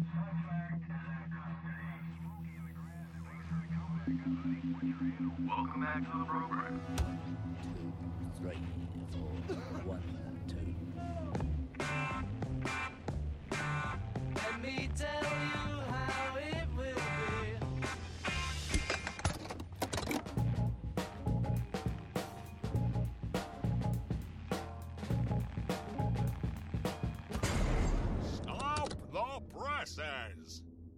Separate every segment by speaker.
Speaker 1: Welcome back to the program.
Speaker 2: 2, 3, 4, 1, 2.
Speaker 3: Let me tell you how it will be.
Speaker 4: Stop the presses!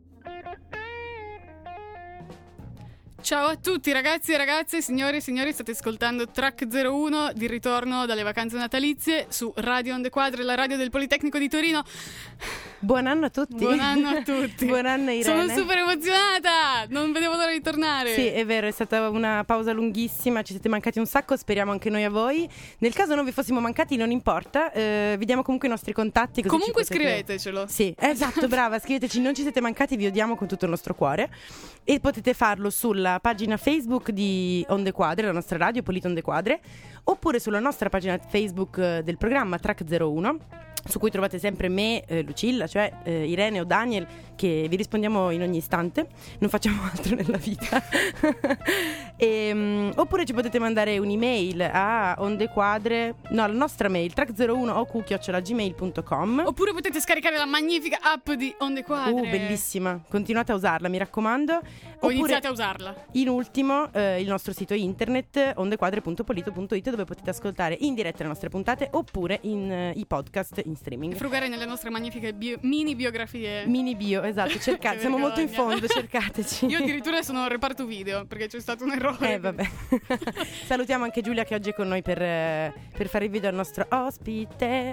Speaker 5: Ciao a tutti ragazzi e ragazze, signore e signori, state ascoltando Track 01 di ritorno dalle vacanze natalizie su Radio Onde Quadre, la radio del Politecnico di Torino.
Speaker 6: Buon anno a tutti.
Speaker 5: Buon anno a tutti.
Speaker 6: Buon anno Irene.
Speaker 5: Sono super emozionata, non vedevo l'ora di tornare.
Speaker 6: Sì, è vero, è stata una pausa lunghissima, ci siete mancati un sacco, speriamo anche noi a voi. Nel caso non vi fossimo mancati non importa, vi diamo comunque i nostri contatti. Così
Speaker 5: comunque
Speaker 6: ci potete...
Speaker 5: scrivetecelo.
Speaker 6: Sì, esatto, brava, scriveteci, non ci siete mancati, vi odiamo con tutto il nostro cuore. E potete farlo sulla pagina Facebook di Onde Quadre, la nostra radio Polito Onde Quadre, oppure sulla nostra pagina Facebook del programma Track 01, su cui trovate sempre me, Lucilla, cioè Irene o Daniel, che vi rispondiamo in ogni istante, non facciamo altro nella vita. Oppure ci potete mandare un'email a ondequadre, no, la nostra mail track01oq@gmail.com.
Speaker 5: Oppure potete scaricare la magnifica app di Onde Quadre.
Speaker 6: Bellissima, continuate a usarla, mi raccomando.
Speaker 5: O iniziate a usarla.
Speaker 6: In ultimo, il nostro sito internet ondequadre.polito.it, dove potete ascoltare in diretta le nostre puntate oppure i podcast in streaming.
Speaker 5: E frugare nelle nostre magnifiche mini biografie.
Speaker 6: Mini bio, esatto, cercate, siamo molto in fondo, cercateci.
Speaker 5: Io addirittura sono a reparto video perché c'è stato un errore.
Speaker 6: Vabbè. Salutiamo anche Giulia che oggi è con noi per fare il video al nostro ospite.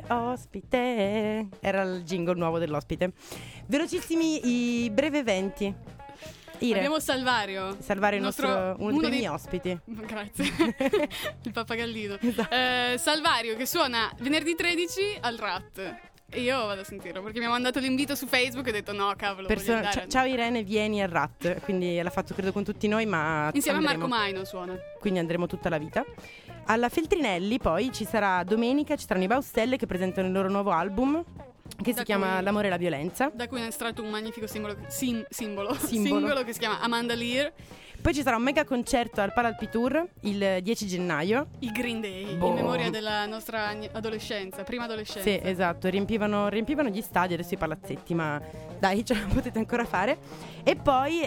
Speaker 6: Era il jingle nuovo dell'ospite. Velocissimi i brevi eventi.
Speaker 5: Abbiamo Salvario,
Speaker 6: il nostro uno dei miei ospiti.
Speaker 5: Grazie. Il pappagallino.
Speaker 6: Esatto.
Speaker 5: Salvario che suona venerdì 13 al Rat. E io vado a sentirlo perché mi ha mandato l'invito su Facebook e ho detto no, cavolo, voglio andare.
Speaker 6: Ciao Irene, vieni al Rat. Quindi l'ha fatto credo con tutti noi, ma
Speaker 5: insieme a Marco Maino suona.
Speaker 6: Quindi andremo tutta la vita. Alla Feltrinelli poi ci sarà domenica, ci saranno i Baustelle che presentano il loro nuovo album che si chiama L'amore e la violenza,
Speaker 5: da cui è estratto un magnifico simbolo che si chiama Amanda Lear.
Speaker 6: Poi ci sarà un mega concerto al Paralpitour il 10 gennaio.
Speaker 5: I Green Day, in memoria della nostra adolescenza, prima adolescenza.
Speaker 6: Sì, esatto, riempivano gli stadi, adesso i palazzetti, ma dai, ce la potete ancora fare. E poi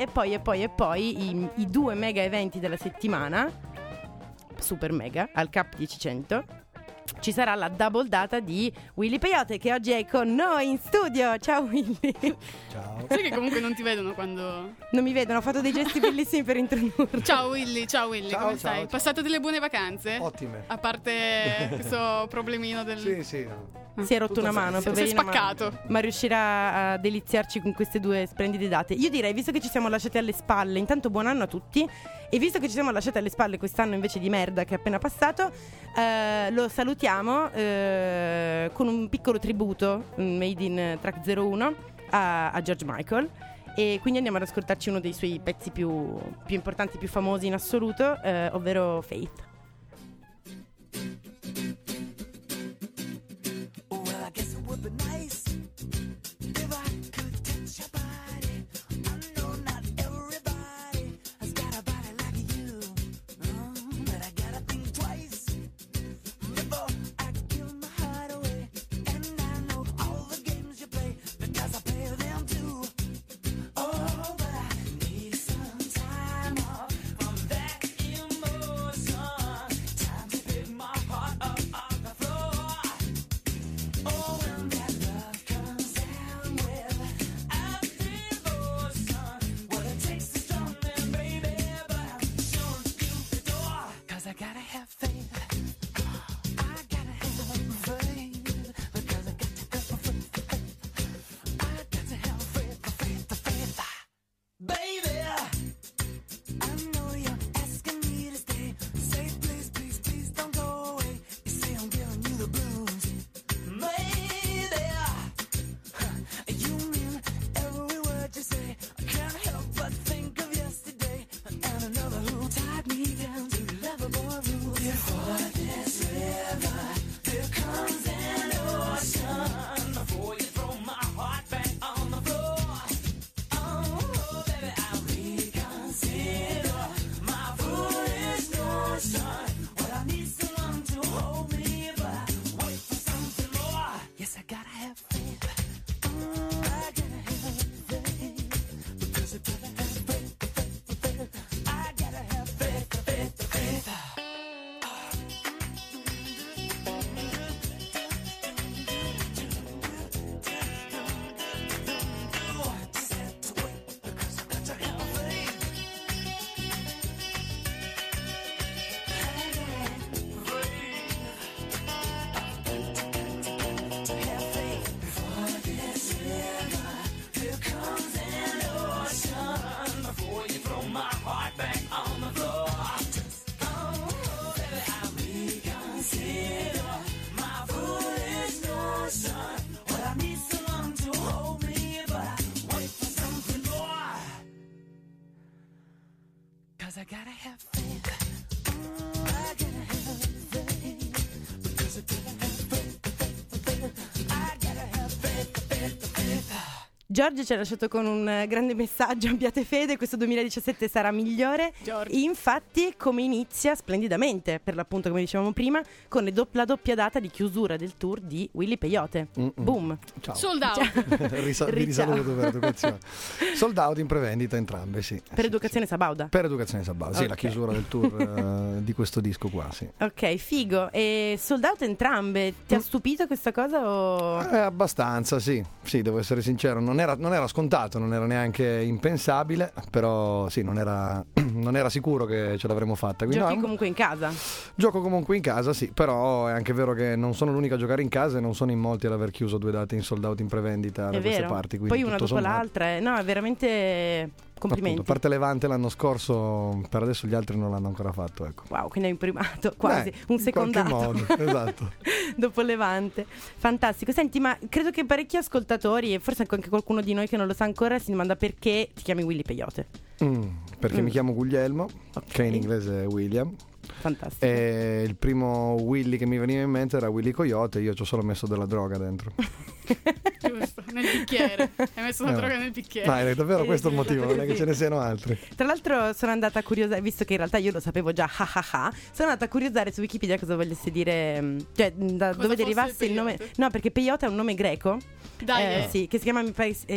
Speaker 6: i 2 mega eventi della settimana, super mega, al Cap 10-100. Ci sarà la double data di Willy Peyote che oggi è con noi in studio. Ciao Willy.
Speaker 7: Ciao.
Speaker 5: Sai che comunque non ti vedono quando...
Speaker 6: Non mi vedono, ho fatto dei gesti bellissimi per introdurre.
Speaker 5: Ciao Willy, come stai?
Speaker 7: Ciao.
Speaker 5: Passato delle buone vacanze?
Speaker 7: Ottime.
Speaker 5: A parte questo problemino del...
Speaker 7: Sì.
Speaker 6: Si è rotto una mano,
Speaker 5: si è
Speaker 6: poverino,
Speaker 5: spaccato.
Speaker 6: ma riuscirà a deliziarci con queste 2 splendide date. Io direi, visto che ci siamo lasciati alle spalle, intanto buon anno a tutti. E visto che ci siamo lasciati alle spalle quest'anno invece di merda che è appena passato, lo salutiamo con un piccolo tributo made in Track 01 a George Michael. E quindi andiamo ad ascoltarci uno dei suoi pezzi più importanti, più famosi in assoluto, ovvero Faith.
Speaker 3: Time off from that emotion. 'cause I gotta have faith. I gotta have faith, because I gotta have faith. I gotta have faith.
Speaker 6: Giorgio ci ha lasciato con un grande messaggio: abbiate fede, questo 2017 sarà migliore. Infatti, come inizia splendidamente, per l'appunto, come dicevamo prima, con la doppia data di chiusura del tour di Willy Peyote. Boom.
Speaker 7: Ciao.
Speaker 5: Sold out.
Speaker 7: Vi risaluto per educazione. Sold out in prevendita entrambe, sì.
Speaker 6: Per Educazione Sabauda.
Speaker 7: Per Educazione Sabauda, sì, la chiusura del tour di questo disco qua, sì.
Speaker 6: Ok, figo. E sold out entrambe. Ti ha stupito questa cosa o...
Speaker 7: Abbastanza, sì. Sì, devo essere sincero, non era scontato, non era neanche impensabile, però sì, non era sicuro che ce l'avremmo fatta. Quindi,
Speaker 6: Giochi comunque in casa?
Speaker 7: Gioco comunque in casa, sì, però è anche vero che non sono l'unica a giocare in casa e non sono in molti ad aver chiuso 2 date in sold out in prevendita da queste parti.
Speaker 6: Poi una dopo l'altra, no, è veramente... Complimenti.
Speaker 7: Appunto, a parte Levante l'anno scorso, per adesso gli altri non l'hanno ancora fatto, ecco.
Speaker 6: Wow, quindi hai imprimato quasi un secondato.
Speaker 7: In qualche modo, esatto.
Speaker 6: Dopo Levante. Fantastico. Senti, ma credo che parecchi ascoltatori, e forse anche qualcuno di noi che non lo sa ancora, si domanda perché ti chiami Willy Peyote.
Speaker 7: Perché mi chiamo Guglielmo, che in inglese è William.
Speaker 6: Fantastico.
Speaker 7: E il primo Willy che mi veniva in mente era Willy Coyote, io ci ho solo messo della droga dentro.
Speaker 5: Giusto, nel bicchiere. Hai messo la droga nel bicchiere.
Speaker 7: Ma è davvero questo il motivo, non è che ce ne siano altri.
Speaker 6: Tra l'altro sono andata a curiosare, visto che in realtà io lo sapevo già, sono andata a curiosare su Wikipedia cosa volesse dire, cioè da dove derivasse il nome. No, perché Peyote è un nome greco.
Speaker 5: Dai,
Speaker 6: sì, che si chiama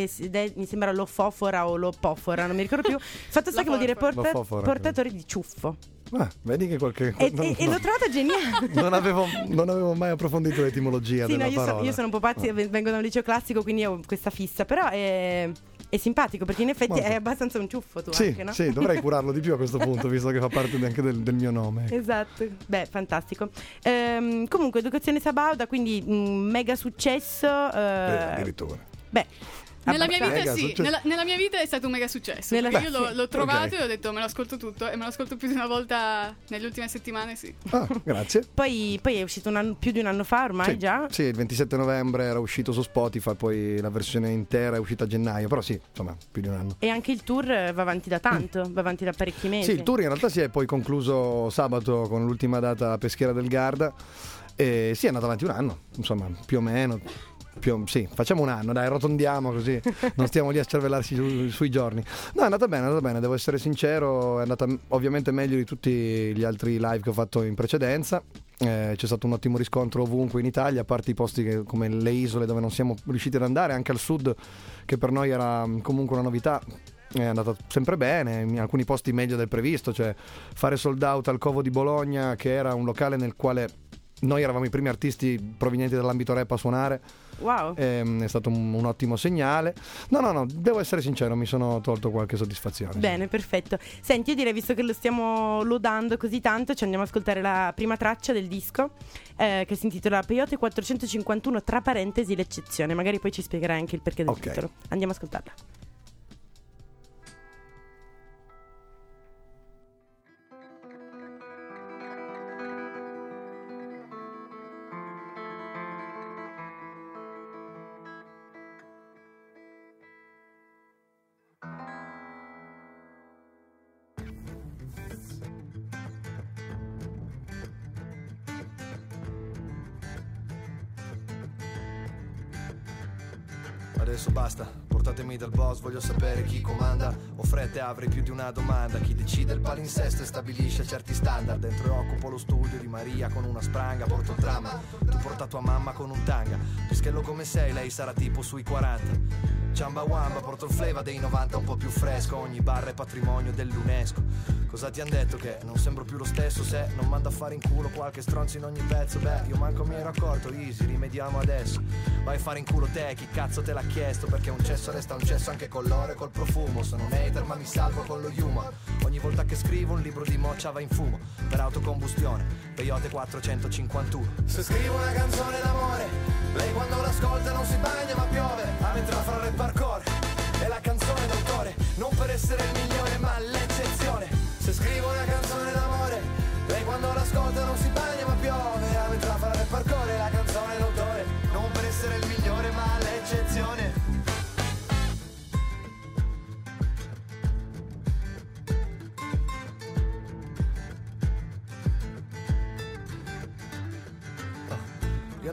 Speaker 6: mi sembra Lofofora o Lopofora, non mi ricordo più. Fatto sta che vuol dire portatore di ciuffo.
Speaker 7: Vedi che qualche
Speaker 6: e l'ho trovato geniale.
Speaker 7: non avevo mai approfondito l'etimologia della parola.
Speaker 6: Io sono un po' pazzi, vengo da un liceo classico, quindi ho questa fissa, però è simpatico perché in effetti è abbastanza un ciuffo tu, anche, no?
Speaker 7: Sì, dovrei curarlo di più a questo punto, visto che fa parte anche del mio nome.
Speaker 6: Esatto, beh, fantastico. Comunque Educazione Sabauda, quindi mega successo.
Speaker 7: Addirittura.
Speaker 6: Beh,
Speaker 5: nella mia vita sì, nella mia vita è stato un mega successo. Io l'ho trovato e ho detto me lo ascolto tutto, e me lo ascolto più di una volta nelle ultime settimane, sì.
Speaker 7: Grazie.
Speaker 6: Poi è uscito più di un anno fa ormai, già?
Speaker 7: Sì, il 27 novembre era uscito su Spotify, poi la versione intera è uscita a gennaio, però sì, insomma, più di un anno.
Speaker 6: E anche il tour va avanti da tanto, va avanti da parecchi mesi.
Speaker 7: Sì, il tour in realtà si è poi concluso sabato con l'ultima data a Peschiera del Garda e sì, è andato avanti un anno, insomma, più o meno. Sì, facciamo un anno, dai, arrotondiamo così non stiamo lì a cervellarsi sui giorni. No, è andata bene, devo essere sincero, è andata ovviamente meglio di tutti gli altri live che ho fatto in precedenza. C'è stato un ottimo riscontro ovunque in Italia, a parte i posti come le isole dove non siamo riusciti ad andare, anche al sud, che per noi era comunque una novità. È andata sempre bene, in alcuni posti meglio del previsto, cioè fare sold out al Covo di Bologna, che era un locale nel quale noi eravamo i primi artisti provenienti dall'ambito rap a suonare.
Speaker 6: Wow.
Speaker 7: È stato un ottimo segnale. No, devo essere sincero, mi sono tolto qualche soddisfazione.
Speaker 6: Bene, perfetto. Senti, io direi, visto che lo stiamo lodando così tanto, ci andiamo ad ascoltare la prima traccia del disco, che si intitola Peyote 451 tra parentesi l'eccezione. Magari poi ci spiegherai anche il perché del titolo. Andiamo ad ascoltarla.
Speaker 8: Adesso basta, portatemi dal boss, voglio sapere chi comanda. Ho fretta e avrei più di una domanda. Chi decide il palinsesto e stabilisce certi standard. Dentro e occupo lo studio di Maria con una spranga. Porto il dramma, tu porta tua mamma con un tanga. Pischello come sei, lei sarà tipo sui 40. Ciamba wamba, porto il flavor dei 90 un po' più fresco. Ogni barra è patrimonio dell'UNESCO. Cosa ti han detto che non sembro più lo stesso se non mando a fare in culo qualche stronzo in ogni pezzo? Beh, io manco mi ero accorto, easy, rimediamo adesso. Vai a fare in culo te, chi cazzo te l'ha chiesto? Perché un cesso resta un cesso anche con l'oro e col profumo. Sono un hater ma mi salvo con lo humor. Ogni volta che scrivo un libro di moccia va in fumo. Per autocombustione, Peyote 451. Se scrivo una canzone d'amore, lei quando l'ascolta non si bagna ma piove. A metà fra rap hardcore è la canzone d'autore. Non per essere il migliore ma l'eccezione. Se scrivo una canzone d'amore, lei quando l'ascolta non si bagna ma piove. A metà fra rap hardcore è la canzone d'autore. Non per essere il migliore ma l'eccezione.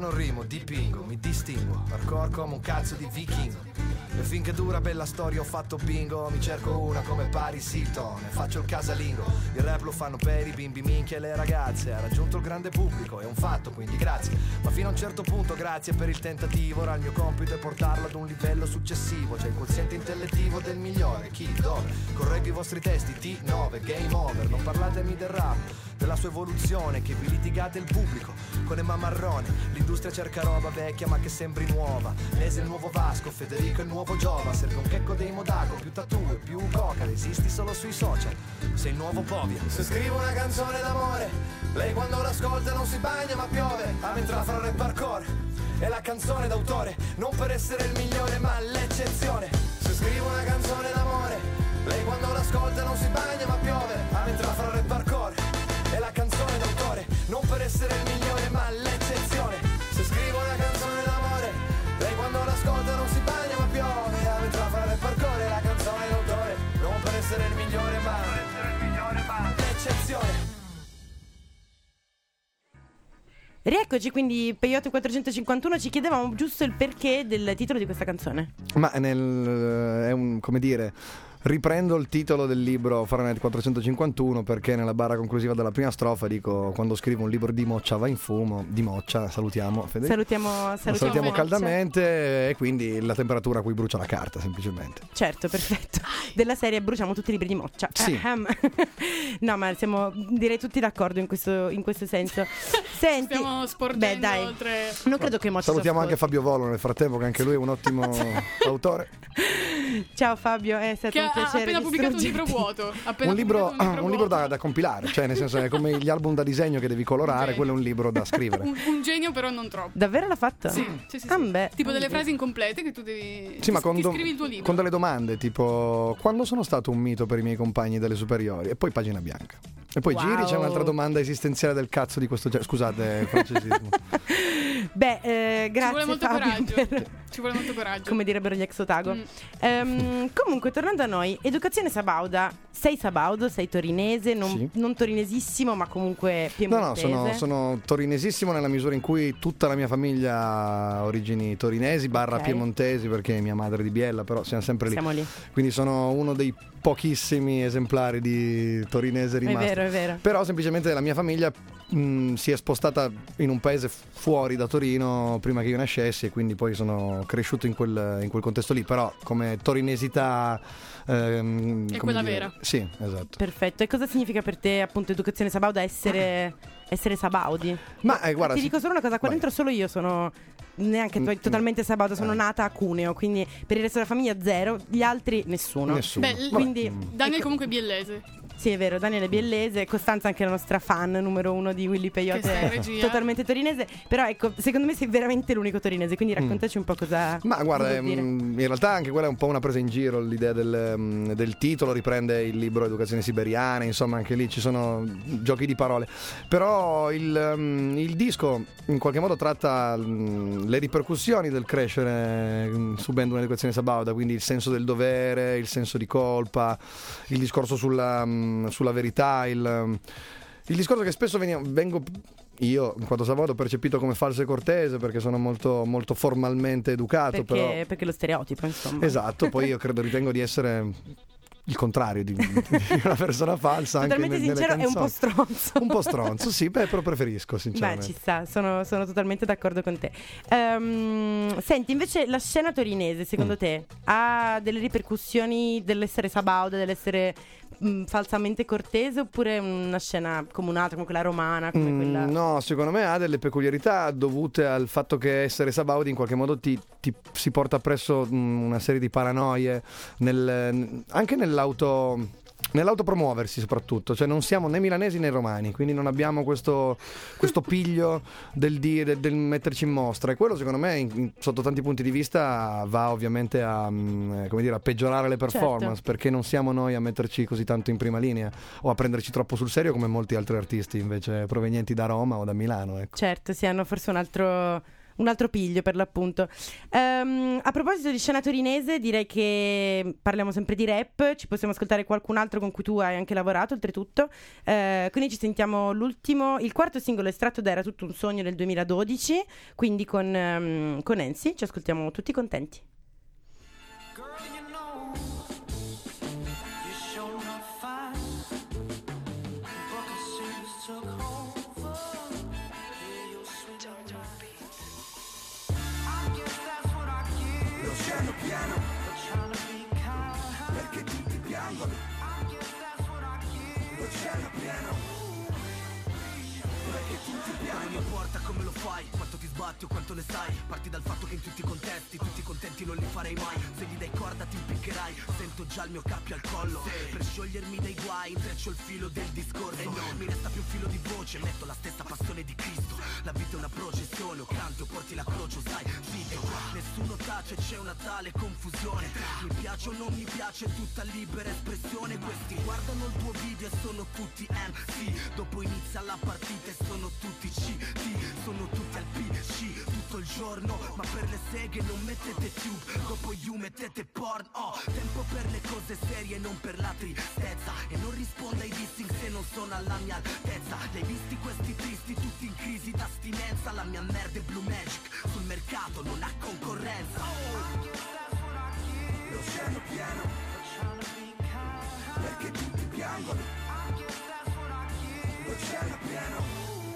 Speaker 8: non rimo, dipingo, mi distingo, hardcore come un cazzo di vichingo. E finché dura bella storia ho fatto bingo, mi cerco una come Paris Hilton e faccio il casalingo. Il rap lo fanno per i bimbi minchia e le ragazze, ha raggiunto il grande pubblico, è un fatto quindi grazie. Ma fino a un certo punto grazie per il tentativo, ora il mio compito è portarlo ad un livello successivo. C'è il quoziente intellettivo del migliore, chi, dove? Correggo i vostri testi, T9, game over. Non parlatemi del rap, della sua evoluzione, che vi litigate il pubblico con Emma Marrone. L'industria cerca roba vecchia ma che sembri nuova. Nese il nuovo Vasco, Federico il nuovo Giova. Serve un checco dei Modaco, più tattoo e più coca. Esisti solo sui social, sei il nuovo Povia. Se scrivo una canzone d'amore, lei quando l'ascolta non si bagna ma piove. Ah, mentre la fra rap hardcore è la canzone d'autore, non per essere il migliore ma l'eccezione. Se scrivo una canzone d'amore, lei quando l'ascolta non si bagna ma piove. Ah, mentre la fra rap hardcore è la canzone d'autore, non per essere il migliore ma l'eccezione. Se scrivo una canzone d'amore, lei quando l'ascolta non si bagna ma piove. Ah, mentre la fra rap hardcore è la canzone d'autore, non per essere il migliore ma l'eccezione.
Speaker 6: Rieccoci, quindi Peyote 451, ci chiedevamo giusto il perché del titolo di questa canzone.
Speaker 7: Ma è un, come dire, riprendo il titolo del libro Fahrenheit 451 perché nella barra conclusiva della prima strofa dico: quando scrivo un libro di moccia va in fumo. Di moccia, salutiamo Federico. Salutiamo caldamente, e quindi la temperatura a cui brucia la carta semplicemente.
Speaker 6: Certo, perfetto. Della serie bruciamo tutti i libri di moccia.
Speaker 7: Sì.
Speaker 6: No, ma siamo direi tutti d'accordo in questo senso. Senti,
Speaker 5: stiamo sporgendo
Speaker 6: dai,
Speaker 5: oltre.
Speaker 6: non credo che moccia.
Speaker 7: Salutiamo anche Fabio Volo nel frattempo, che anche lui è un ottimo autore.
Speaker 6: Ciao Fabio, è stato
Speaker 5: Che
Speaker 6: un
Speaker 5: ha
Speaker 6: piacere
Speaker 5: appena pubblicato un libro
Speaker 6: distruggerti.
Speaker 5: vuoto.
Speaker 7: Un libro
Speaker 5: vuoto.
Speaker 7: da compilare, cioè nel senso è come gli album da disegno che devi colorare, quello è un libro da scrivere.
Speaker 5: un genio, però non troppo.
Speaker 6: Davvero l'ha fatto?
Speaker 5: Sì.
Speaker 6: Ah, beh.
Speaker 5: Tipo delle frasi incomplete che tu devi.
Speaker 7: Sì, ma
Speaker 5: ti scrivi il tuo libro.
Speaker 7: con delle domande tipo: quando sono stato un mito per i miei compagni delle superiori? E poi pagina bianca. E poi giri, c'è un'altra domanda esistenziale del cazzo di questo genere. Scusate il francesismo.
Speaker 6: Beh, grazie.
Speaker 5: Ci vuole molto
Speaker 6: Fabio,
Speaker 5: coraggio. Ci vuole molto coraggio.
Speaker 6: come direbbero gli ex Otago. Comunque, tornando a noi, educazione sabauda. Sei sabaudo, sei torinese, non torinesissimo, ma comunque piemontese.
Speaker 7: No, sono torinesissimo nella misura in cui tutta la mia famiglia ha origini torinesi / piemontesi, perché mia madre è di Biella, però siamo sempre lì.
Speaker 6: Siamo lì.
Speaker 7: Quindi sono uno dei pochissimi esemplari di torinese rimasto.
Speaker 6: È vero.
Speaker 7: Però semplicemente la mia famiglia si è spostata in un paese fuori da Torino prima che io nascessi, e quindi poi sono cresciuto in quel contesto lì. Però come torinesità
Speaker 5: è quella vera.
Speaker 7: Sì, esatto.
Speaker 6: Perfetto. E cosa significa per te, appunto, educazione sabauda, essere sabaudi?
Speaker 7: Ma guarda,
Speaker 6: ti dico solo una cosa, qua dentro solo io sono neanche totalmente sabauda, sono nata a Cuneo, quindi per il resto della famiglia zero, gli altri nessuno.
Speaker 5: Beh,
Speaker 6: quindi
Speaker 5: Daniel comunque è biellese.
Speaker 6: Sì, è vero, Daniele Biellese, Costanza anche la nostra fan numero 1 di Willy
Speaker 5: Che sta in
Speaker 6: Peyote,
Speaker 5: regia.
Speaker 6: totalmente torinese. Però ecco, secondo me sei veramente l'unico torinese, quindi raccontaci un po' cosa.
Speaker 7: Ma guarda,
Speaker 6: cosa vuol dire.
Speaker 7: in realtà anche quella è un po' una presa in giro, l'idea del titolo riprende il libro Educazione Siberiana, insomma anche lì ci sono giochi di parole. Però il disco in qualche modo tratta le ripercussioni del crescere subendo un'educazione sabauda, quindi il senso del dovere, il senso di colpa, il discorso sulla verità, il discorso che spesso vengo io in quanto sabaudo percepito come falso e cortese perché sono molto, molto formalmente educato,
Speaker 6: perché lo stereotipo, insomma.
Speaker 7: Esatto, poi io ritengo di essere il contrario di una persona falsa.
Speaker 6: Totalmente
Speaker 7: anche
Speaker 6: sincero,
Speaker 7: nelle
Speaker 6: è un po'
Speaker 7: canzoni.
Speaker 6: stronzo.
Speaker 7: Un po' stronzo, sì, però preferisco
Speaker 6: Beh,
Speaker 7: sinceramente.
Speaker 6: ci sta, sono totalmente d'accordo con te. Senti, invece la scena torinese, secondo te, ha delle ripercussioni dell'essere sabauda, dell'essere falsamente cortese, oppure una scena comunata come quella romana, come quella...
Speaker 7: No, secondo me ha delle peculiarità dovute al fatto che essere sabaudi in qualche modo ti si porta appresso una serie di paranoie anche nell'autopromuoversi soprattutto, cioè non siamo né milanesi né romani, quindi non abbiamo questo piglio del metterci in mostra, e quello secondo me sotto tanti punti di vista va ovviamente a peggiorare le performance,
Speaker 6: certo.
Speaker 7: Perché non siamo noi a metterci così tanto in prima linea o a prenderci troppo sul serio come molti altri artisti invece provenienti da Roma o da Milano, ecco.
Speaker 6: Certo, sì, hanno forse un altro un altro piglio per l'appunto. A proposito di scena torinese, direi che parliamo sempre di rap. Ci possiamo ascoltare qualcun altro con cui tu hai anche lavorato oltretutto, quindi ci sentiamo il quarto singolo estratto da Era tutto un sogno del 2012, quindi con Ensi. Ci ascoltiamo tutti contenti.
Speaker 9: Come lo fai? Quanto ti sbatti o quanto ne sai? Parti dal fatto che in tutti i contesti, tutti contenti non li farei mai. Se gli dai corda ti impiccherai, sento già il mio cappio al collo. Per sciogliermi dai guai intreccio il filo del discorso. E non mi resta più un filo di voce, metto la stessa passione di Cristo. La vita è una processione, o canti o porti la croce o sai, zitto. Nessuno tace, c'è una tale confusione. Mi piace o non mi piace, tutta libera espressione. Questi guardano il tuo video e sono tutti MC. Dopo inizia la partita e sono tutti CD. Sono tutti al PC tutto il giorno, ma per le seghe non mettete tube. Dopo you mettete porn. Tempo per le cose serie, non per la tristezza. E non rispondo ai dissing se non sono alla mia altezza. Li hai visti questi tristi, tutti in crisi d'astinenza. La mia merda è Blue Magic, sul mercato non ha concorrenza. L'oceano pieno, perché tutti piangono. L'oceano pieno,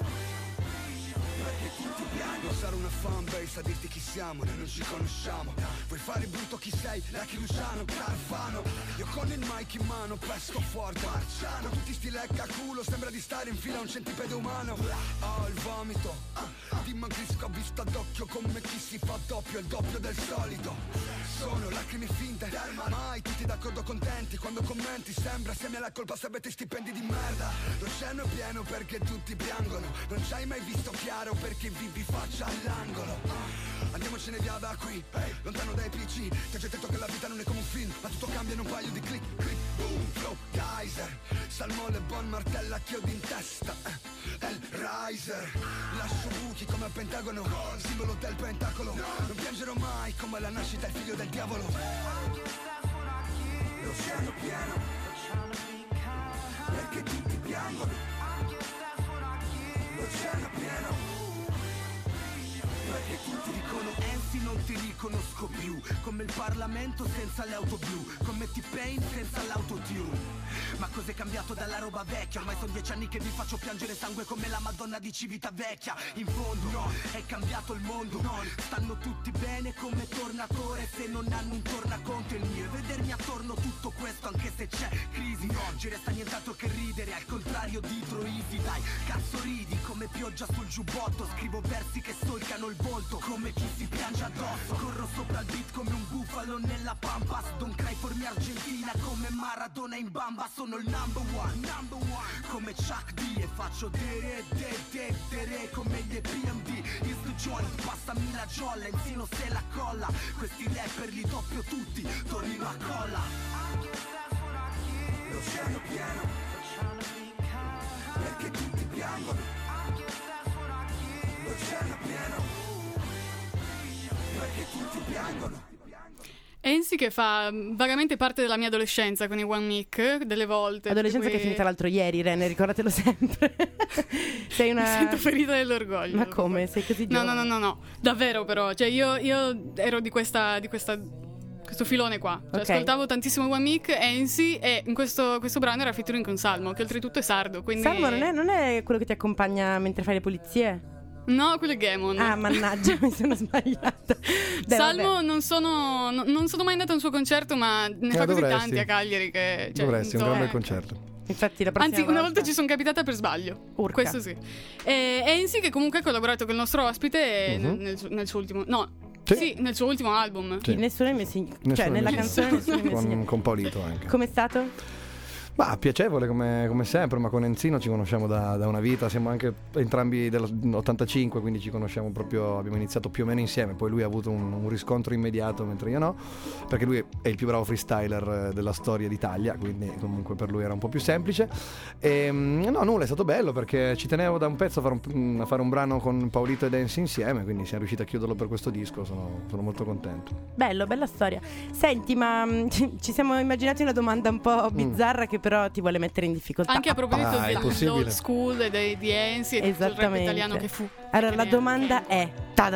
Speaker 9: non sarò una fanbase a dirti chi siamo, noi non ci conosciamo. Vuoi fare brutto chi sei, Lucky Luciano, Carfano. Io con il mic in mano pesco forte marciano. Tutti sti lecca culo, sembra di stare in fila a un centipede umano. Il vomito, ti manchisco a vista d'occhio come chi si fa doppio, il doppio del solito. Sono lacrime finte, mai tutti d'accordo contenti. Quando commenti sembra sia mia la colpa se avete stipendi di merda. L'oceano è pieno perché tutti piangono. Non ci hai mai visto chiaro perché vivi faccia all'angolo. Andiamocene via da qui, lontano dai PC. Ti ho già detto che la vita non è come un film, ma tutto cambia in un paio di click, click, boom, flow, geyser. Salmone, bon, martella, chiodi in testa, Hellraiser. Lascio buchi come al Pentagono, simbolo del pentacolo. Non piangerò mai come la nascita il figlio del diavolo. L'oceano pieno, perché tutti piangono. L'oceano pieno, perché tutti dicono Ensi non ti riconosco più. Come il Parlamento senza le auto blu, come T-Pain senza l'autotune. Ma cos'è cambiato dalla roba vecchia? Ormai sono 10 anni che vi faccio piangere sangue come la Madonna di Civitavecchia. In fondo no, è cambiato il mondo. No, stanno tutti bene come Tornatore se non hanno un tornaconto. Il mio è vedermi attorno tutto questo anche se c'è crisi. No, non ci resta nient'altro che ridere, al contrario di Troisi. Dai, cazzo ridi come pioggia sul giubbotto. Scrivo versi che solcano il volto come chi si piange addosso. Corro sopra il beat come un bufalo nella pampa. Don't cry for me Argentina come Maradona in bamba. Sono il number one come Chuck D. E faccio dere come gli EPMD. Is the joint, passami la giolla, Enzino se la colla. Questi rapper li doppio tutti, Torino a colla. L'oceano pieno, perché tutti piangono. L'oceano pieno, perché tutti piangono.
Speaker 5: Ensi che fa vagamente parte della mia adolescenza con i One Mic, delle volte.
Speaker 6: Adolescenza che è finita l'altro ieri, Rene, ricordatelo sempre. Sei una...
Speaker 5: Mi sento ferita dell'orgoglio.
Speaker 6: Ma come? Sei così giovane?
Speaker 5: No. Davvero però, cioè io ero di questo filone qua. Cioè,
Speaker 6: Okay.
Speaker 5: ascoltavo tantissimo One Mic, Ensi, e in questo brano era featuring con Salmo, che oltretutto è sardo, quindi...
Speaker 6: Salmo non è quello che ti accompagna mentre fai le pulizie?
Speaker 5: No, quello è Gamon.
Speaker 6: Ah, mannaggia, mi sono sbagliata. Beh,
Speaker 5: Salmo
Speaker 6: vabbè.
Speaker 5: non sono mai andata a un suo concerto, ma ne fa così
Speaker 7: dovresti.
Speaker 5: tanti a Cagliari che... Cioè,
Speaker 7: Dovresti, un
Speaker 5: non so,
Speaker 7: gran bel concerto.
Speaker 6: Infatti la prossima
Speaker 5: Anzi, una volta ci sono capitata per sbaglio.
Speaker 6: Urca.
Speaker 5: Questo sì. E Ensi che comunque ha collaborato con il nostro ospite nel suo ultimo... No, sì, nel suo ultimo album.
Speaker 7: Sì.
Speaker 6: Nessuno mi segna. Cioè,
Speaker 7: Nessuno
Speaker 6: nella
Speaker 7: mi
Speaker 6: canzone nessuno mi segna.
Speaker 7: Con Paolito anche.
Speaker 6: Com'è stato?
Speaker 7: Ma piacevole come sempre, ma con Enzino ci conosciamo da una vita, siamo anche entrambi dell'85, quindi ci conosciamo proprio, abbiamo iniziato più o meno insieme, poi lui ha avuto un riscontro immediato mentre io no, perché lui è il più bravo freestyler della storia d'Italia, quindi comunque per lui era un po' più semplice. E no, nulla, è stato bello perché ci tenevo da un pezzo a fare un brano con Paolito e Dance insieme, quindi siamo riusciti a chiuderlo per questo disco, sono molto contento.
Speaker 6: Bello, bella storia. Senti, ma ci siamo immaginati una domanda un po' bizzarra che però ti vuole mettere in difficoltà.
Speaker 5: Anche a proposito
Speaker 7: è possibile.
Speaker 5: dell'old school e di Enzi e del rap italiano che fu.
Speaker 6: Allora la domanda è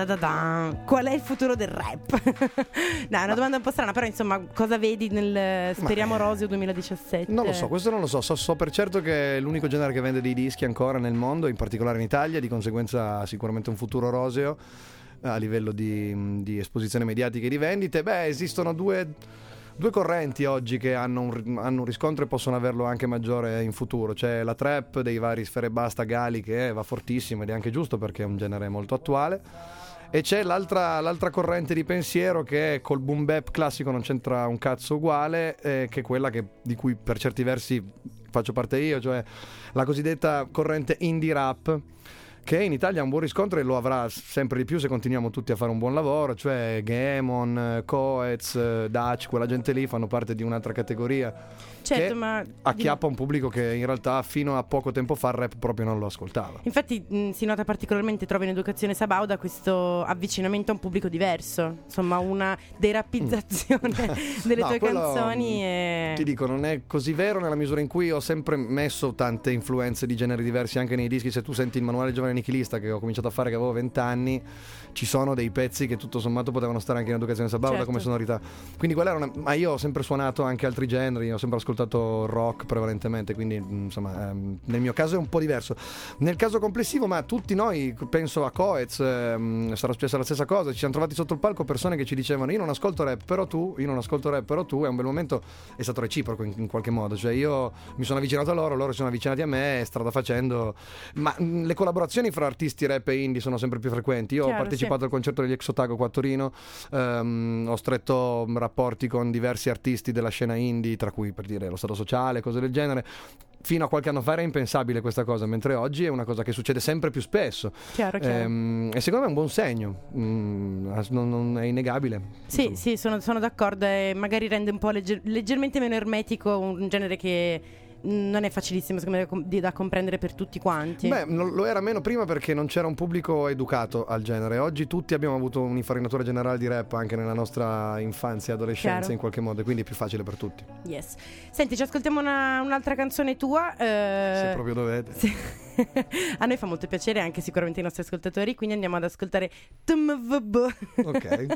Speaker 6: qual è il futuro del rap? No, è una domanda un po' strana, però insomma cosa vedi nel Speriamo Roseo 2017?
Speaker 7: Non lo so, questo non lo so per certo che è l'unico genere che vende dei dischi ancora nel mondo, in particolare in Italia, di conseguenza sicuramente un futuro roseo a livello di esposizione mediatica e di vendite. Esistono due correnti oggi che hanno un riscontro e possono averlo anche maggiore in futuro. C'è la trap dei vari Sfera Ebbasta, Gali, che va fortissimo ed è anche giusto perché è un genere molto attuale, e c'è l'altra corrente di pensiero che col boom bap classico non c'entra un cazzo uguale, che è quella di cui per certi versi faccio parte io, cioè la cosiddetta corrente indie rap, che in Italia ha un buon riscontro e lo avrà sempre di più se continuiamo tutti a fare un buon lavoro, cioè Gaemon, Coez, Dutch, quella gente lì fanno parte di un'altra categoria.
Speaker 6: Certo,
Speaker 7: che
Speaker 6: ma
Speaker 7: acchiappa un pubblico che in realtà fino a poco tempo fa il rap proprio non lo ascoltava.
Speaker 6: Infatti si nota particolarmente, trovo in Educazione Sabauda, questo avvicinamento a un pubblico diverso, insomma una derappizzazione delle tue canzoni
Speaker 7: Ti dico, non è così vero nella misura in cui ho sempre messo tante influenze di generi diversi anche nei dischi. Se tu senti il manuale giovane nichilista che ho cominciato a fare che avevo 20 anni, ci sono dei pezzi che tutto sommato potevano stare anche in Educazione Sabauda,
Speaker 6: certo,
Speaker 7: come sonorità. Quindi ma io ho sempre suonato anche altri generi, ho sempre ascoltato rock prevalentemente, quindi insomma nel mio caso è un po' diverso. Nel caso complessivo, ma tutti noi, penso a Coez, sarà successa la stessa cosa, ci siamo trovati sotto il palco persone che ci dicevano io non ascolto rap però tu, e un bel momento è stato reciproco in qualche modo, cioè io mi sono avvicinato a loro si sono avvicinati a me, strada facendo, ma le collaborazioni fra artisti rap e indie sono sempre più frequenti. Io ho partecipato al concerto degli Ex Otago qua a Torino, ho stretto rapporti con diversi artisti della scena indie, tra cui per dire lo Stato Sociale, cose del genere. Fino a qualche anno fa era impensabile questa cosa, mentre oggi è una cosa che succede sempre più spesso.
Speaker 6: Chiaro.
Speaker 7: E secondo me è un buon segno, non è innegabile.
Speaker 6: Sì, sono d'accordo, e magari rende un po' leggermente meno ermetico un genere che non è facilissimo secondo me da comprendere per tutti quanti.
Speaker 7: Lo era meno prima perché non c'era un pubblico educato al genere. Oggi tutti abbiamo avuto un'infarinatura generale di rap anche nella nostra infanzia e adolescenza. Chiaro. In qualche modo, quindi è più facile per tutti.
Speaker 6: Yes. Senti, ci ascoltiamo un'altra canzone tua,
Speaker 7: se proprio dovete.
Speaker 6: Sì. A noi fa molto piacere, anche sicuramente ai nostri ascoltatori, quindi andiamo ad ascoltare TMVB.
Speaker 7: Ok.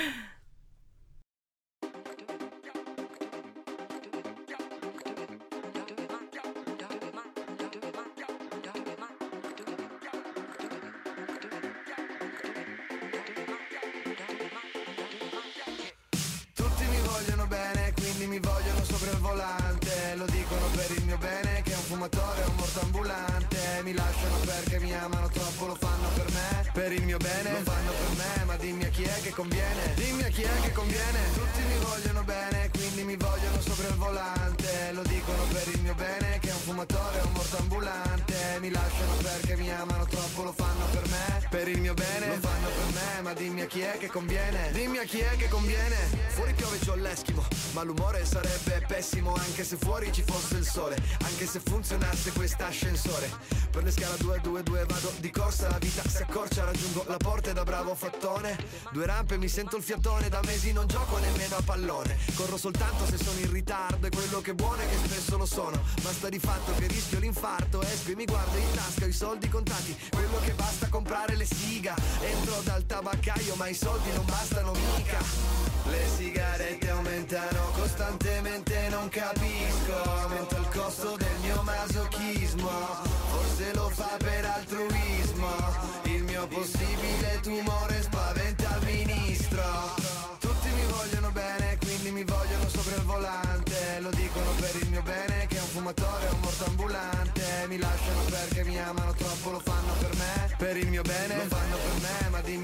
Speaker 8: Mi vogliono sopra il volante, lo dicono per il mio bene, che è un fumatore, è un morto ambulante. Mi lasciano perché mi amano troppo, lo fanno per me, per il mio bene, lo fanno per me, ma dimmi a chi è che conviene, dimmi a chi è che conviene. Tutti mi vogliono bene, quindi mi vogliono sopra il volante, lo dicono per il mio bene, che è un fumatore, è un morto ambulante. Mi lasciano perché mi amano troppo, lo fanno per me, per il mio bene, lo fanno per me, ma dimmi a chi è che conviene, dimmi a chi è che conviene. Fuori piove, c'ho l'eschimo, ma l'umore sarebbe pessimo anche se fuori ci fosse il sole, anche se funzionasse quest'ascensore. Per le scala 222 vado di corsa, la vita si accorcia, raggiungo la porta e da bravo fattone. 2 rampe, mi sento il fiatone, da mesi non gioco nemmeno a pallone. Corro soltanto se sono in ritardo, e quello che è buono è che spesso lo sono. Basta di fatto che rischio l'infarto, esco e mi guardo in tasca, ho i soldi contati, quello che basta comprare le siga. Entro dal tabaccaio ma i soldi non bastano mica. Le sigarette aumentano costantemente, non capisco, aumenta il costo del mio masochismo, forse lo fa per altruismo, il mio possibile tumore spaventa il ministro. Tutti mi vogliono bene, quindi mi vogliono sopra il volante, lo dicono per il mio bene, che è un fumatore, è un morto ambulante. Mi lasciano perché mi amano troppo, lo fanno per me, per il mio bene, lo fanno per me, ma dimmi a chi è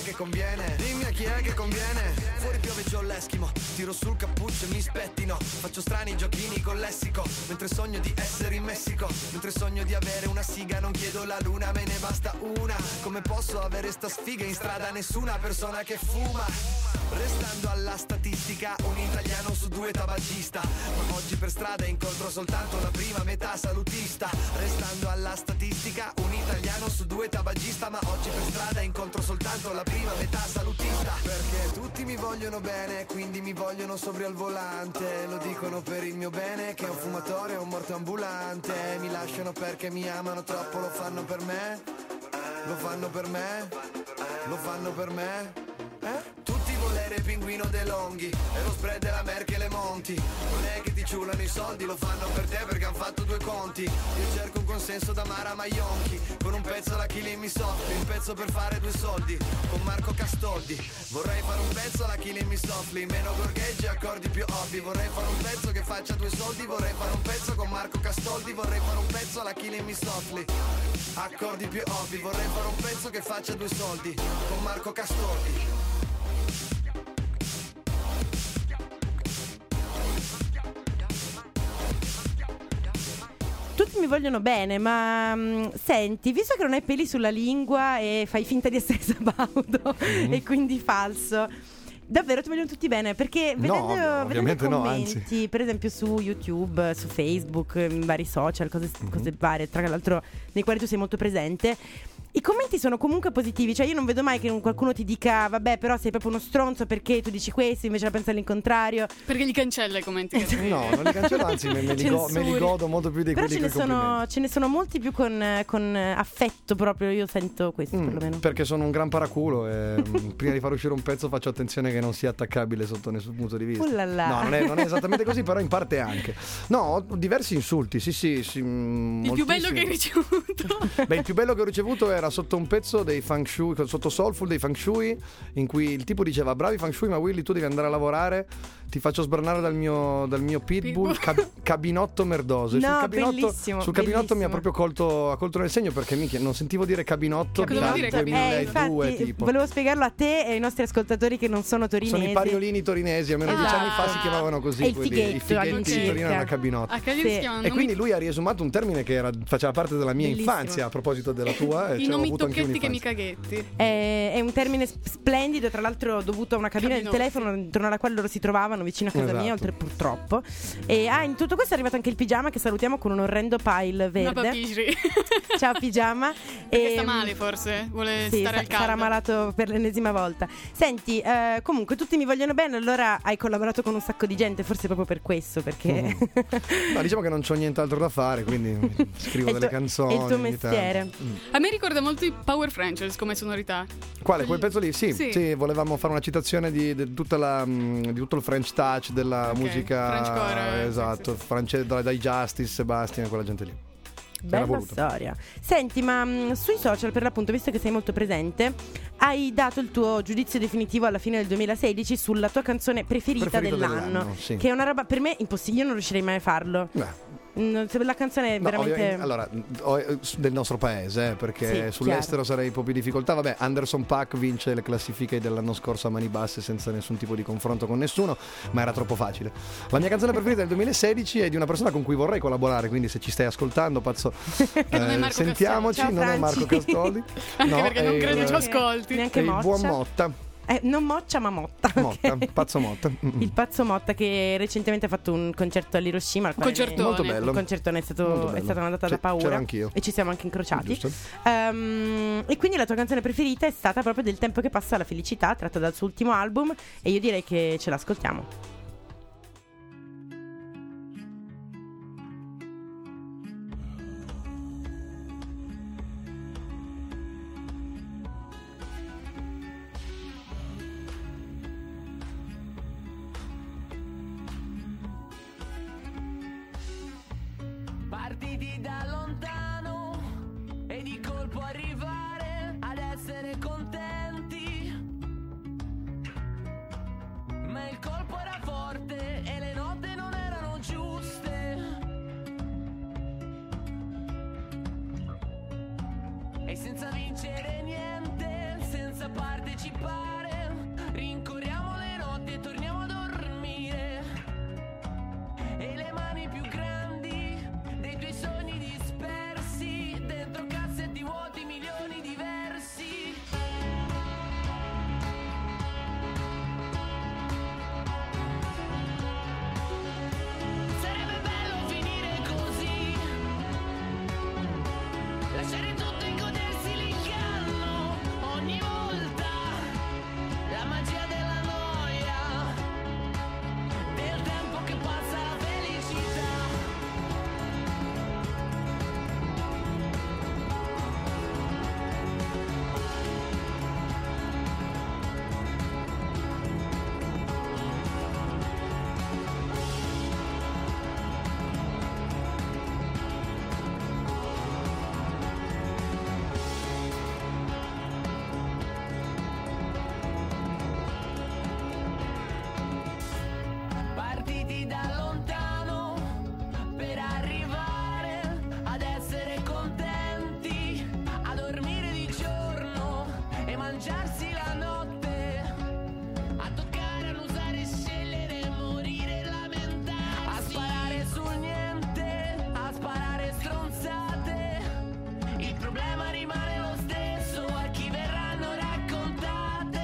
Speaker 8: che conviene? Dimmi a chi è che conviene? Fuori piove c'ho l'Eschimo, tiro sul cappuccio e mi spettino. Faccio strani giochini con lessico, mentre sogno di essere in Messico. Mentre sogno di avere una siga, non chiedo la luna, me ne basta una. Come posso avere sta sfiga in strada? Nessuna persona che fuma. Restando alla statistica, un italiano su 2 tabagista. Ma oggi per strada incontro soltanto la prima metà salutista. Restando alla statistica, un italiano su 2 tabagista. Ma oggi per strada incontro soltanto la prima metà salutista. Perché tutti mi vogliono bene, quindi mi vogliono sobrio al volante. Lo dicono per il mio bene, che è un fumatore o un morto ambulante. Mi lasciano perché mi amano troppo, lo fanno per me. Lo fanno per me. Lo fanno per me. Tutti volere pinguino De Longhi e lo spread della Merkel e Monti. Non è che ti ciulano i soldi, lo fanno per te perché han fatto 2 conti. Io cerco un consenso da Mara Maionchi, con un pezzo la Killing Me Softly, un pezzo per fare 2 soldi. Con Marco Castoldi vorrei fare un pezzo alla Killing Me Softly, meno gorgheggi e accordi più ovvi. Vorrei fare un pezzo che faccia 2 soldi, vorrei fare un pezzo con Marco Castoldi. Vorrei fare un pezzo alla Killing Me Softly, accordi più ovvi. Vorrei fare un pezzo che faccia 2 soldi con Marco Castoldi.
Speaker 6: Tutti mi vogliono bene, ma senti, visto che non hai peli sulla lingua e fai finta di essere Sabaudo e quindi falso, davvero ti vogliono tutti bene? Perché vedendo i commenti, per esempio su YouTube, su Facebook, in vari social, cose varie, tra l'altro nei quali tu sei molto presente, i commenti sono comunque positivi. Cioè io non vedo mai che qualcuno ti dica vabbè, però sei proprio uno stronzo perché tu dici questo invece la pensi all'incontrario.
Speaker 5: Perché li cancella i commenti.
Speaker 7: No, non li cancello, anzi me li godo molto più di
Speaker 6: però
Speaker 7: quelli che
Speaker 6: ce ne sono molti più con affetto proprio. Io sento questo perlomeno.
Speaker 7: Perché sono un gran paraculo e prima di far uscire un pezzo faccio attenzione che non sia attaccabile sotto nessun punto di vista.
Speaker 6: Ullala.
Speaker 7: No, non è esattamente così, però in parte anche. No, ho diversi insulti, sì,
Speaker 5: il più bello che hai ricevuto?
Speaker 7: Beh, il più bello che ho ricevuto era sotto un pezzo dei Feng Shui, sotto Soulful dei Feng Shui, in cui il tipo diceva bravi Feng Shui, ma Willy tu devi andare a lavorare, ti faccio sbranare dal mio pitbull cabinotto merdoso.
Speaker 6: No,
Speaker 7: sul cabinotto mi ha proprio colto nel segno, perché non sentivo dire cabinotto dal 2002 tipo.
Speaker 6: Volevo spiegarlo a te e ai nostri ascoltatori che non sono torinesi.
Speaker 7: Sono i pariolini torinesi, almeno 10 anni fa si chiamavano così.
Speaker 6: E il fighetto,
Speaker 7: i fighetti di Torino erano cabinotto.
Speaker 5: Sì.
Speaker 7: E quindi lui ha riesumato un termine che faceva parte della mia infanzia, a proposito della tua.
Speaker 5: I nomi tocchetti che mi caghetti.
Speaker 6: È un termine splendido, tra l'altro dovuto a una cabina del telefono intorno alla quale loro si trovavano vicino a casa mia, oltre purtroppo. E in tutto questo è arrivato anche il pigiama, che salutiamo con un orrendo pile verde. Ciao pigiama.
Speaker 5: Perché sta male forse, vuole stare al caldo.
Speaker 6: Sarà malato per l'ennesima volta. Senti, comunque tutti mi vogliono bene, allora hai collaborato con un sacco di gente, forse proprio per questo, perché
Speaker 7: no, diciamo che non c'ho nient'altro da fare, quindi scrivo delle canzoni.
Speaker 6: È il tuo mestiere.
Speaker 5: A me ricorda molto i Power Franchers come sonorità.
Speaker 7: Quale? Quel pezzo lì? Sì, volevamo fare una citazione di tutto il French touch della musica
Speaker 5: French core,
Speaker 7: esatto, francese, dai Justice, Sebastian, quella gente lì.
Speaker 6: Bella storia. Senti, ma sui social, per l'appunto, visto che sei molto presente, hai dato il tuo giudizio definitivo alla fine del 2016 sulla tua canzone preferita dell'anno, sì. Che è una roba per me impossibile, io non riuscirei mai a farlo. La canzone è veramente
Speaker 7: allora del nostro paese, perché
Speaker 6: sì,
Speaker 7: sull'estero sarei un po' più in difficoltà. Vabbè, Anderson .Paak vince le classifiche dell'anno scorso a mani basse senza nessun tipo di confronto con nessuno, ma era troppo facile. La mia canzone preferita del 2016 è di una persona con cui vorrei collaborare, quindi se ci stai ascoltando, pazzo, sentiamoci.
Speaker 6: Ciao,
Speaker 7: non è Marco Castoldi.
Speaker 5: Anche perché non credo ci ascolti.
Speaker 6: Neanche
Speaker 7: il buon Motta.
Speaker 6: Non Moccia ma Motta.
Speaker 7: Pazzo Motta.
Speaker 6: Il Pazzo Motta, che recentemente ha fatto un concerto all'Hiroshima.
Speaker 5: Molto
Speaker 7: bello.
Speaker 6: Un concertone è stata una data da paura.
Speaker 7: C'ero anch'io.
Speaker 6: E ci siamo anche incrociati. E quindi la tua canzone preferita è stata proprio Del tempo che passa alla felicità, tratta dal suo ultimo album. E io direi che ce l'ascoltiamo.
Speaker 3: Partiti da lontano e di colpo arrivare ad essere contenti, ma il colpo era forte e le note non erano giuste, e senza vincere niente, senza partecipare, rincorriamo le notti e torniamo a dormire. E le mani più grandi dei tuoi sogni dispersi, dentro cassetti vuoti, milioni diversi. Sarebbe bello finire così, lasciare tutto e godersi l'inganno ogni volta, la magia della noia, del tempo che passa, la felicità. Partiti da lontano per arrivare ad essere contenti, a dormire di giorno e mangiarsi la notte, a toccare, annusare, scegliere, morire, lamentare, a sparare sul niente, a sparare stronzate. Il problema rimane lo stesso, a chi verranno raccontate.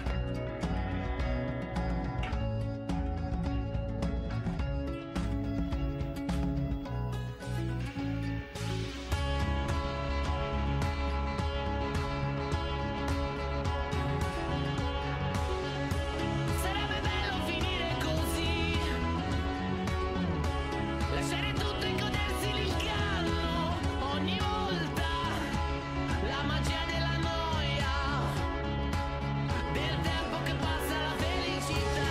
Speaker 3: Sarebbe bello finire così, lasciare tutto e godersi l'inganno ogni volta, la magia della noia, del tempo che passa, la felicità.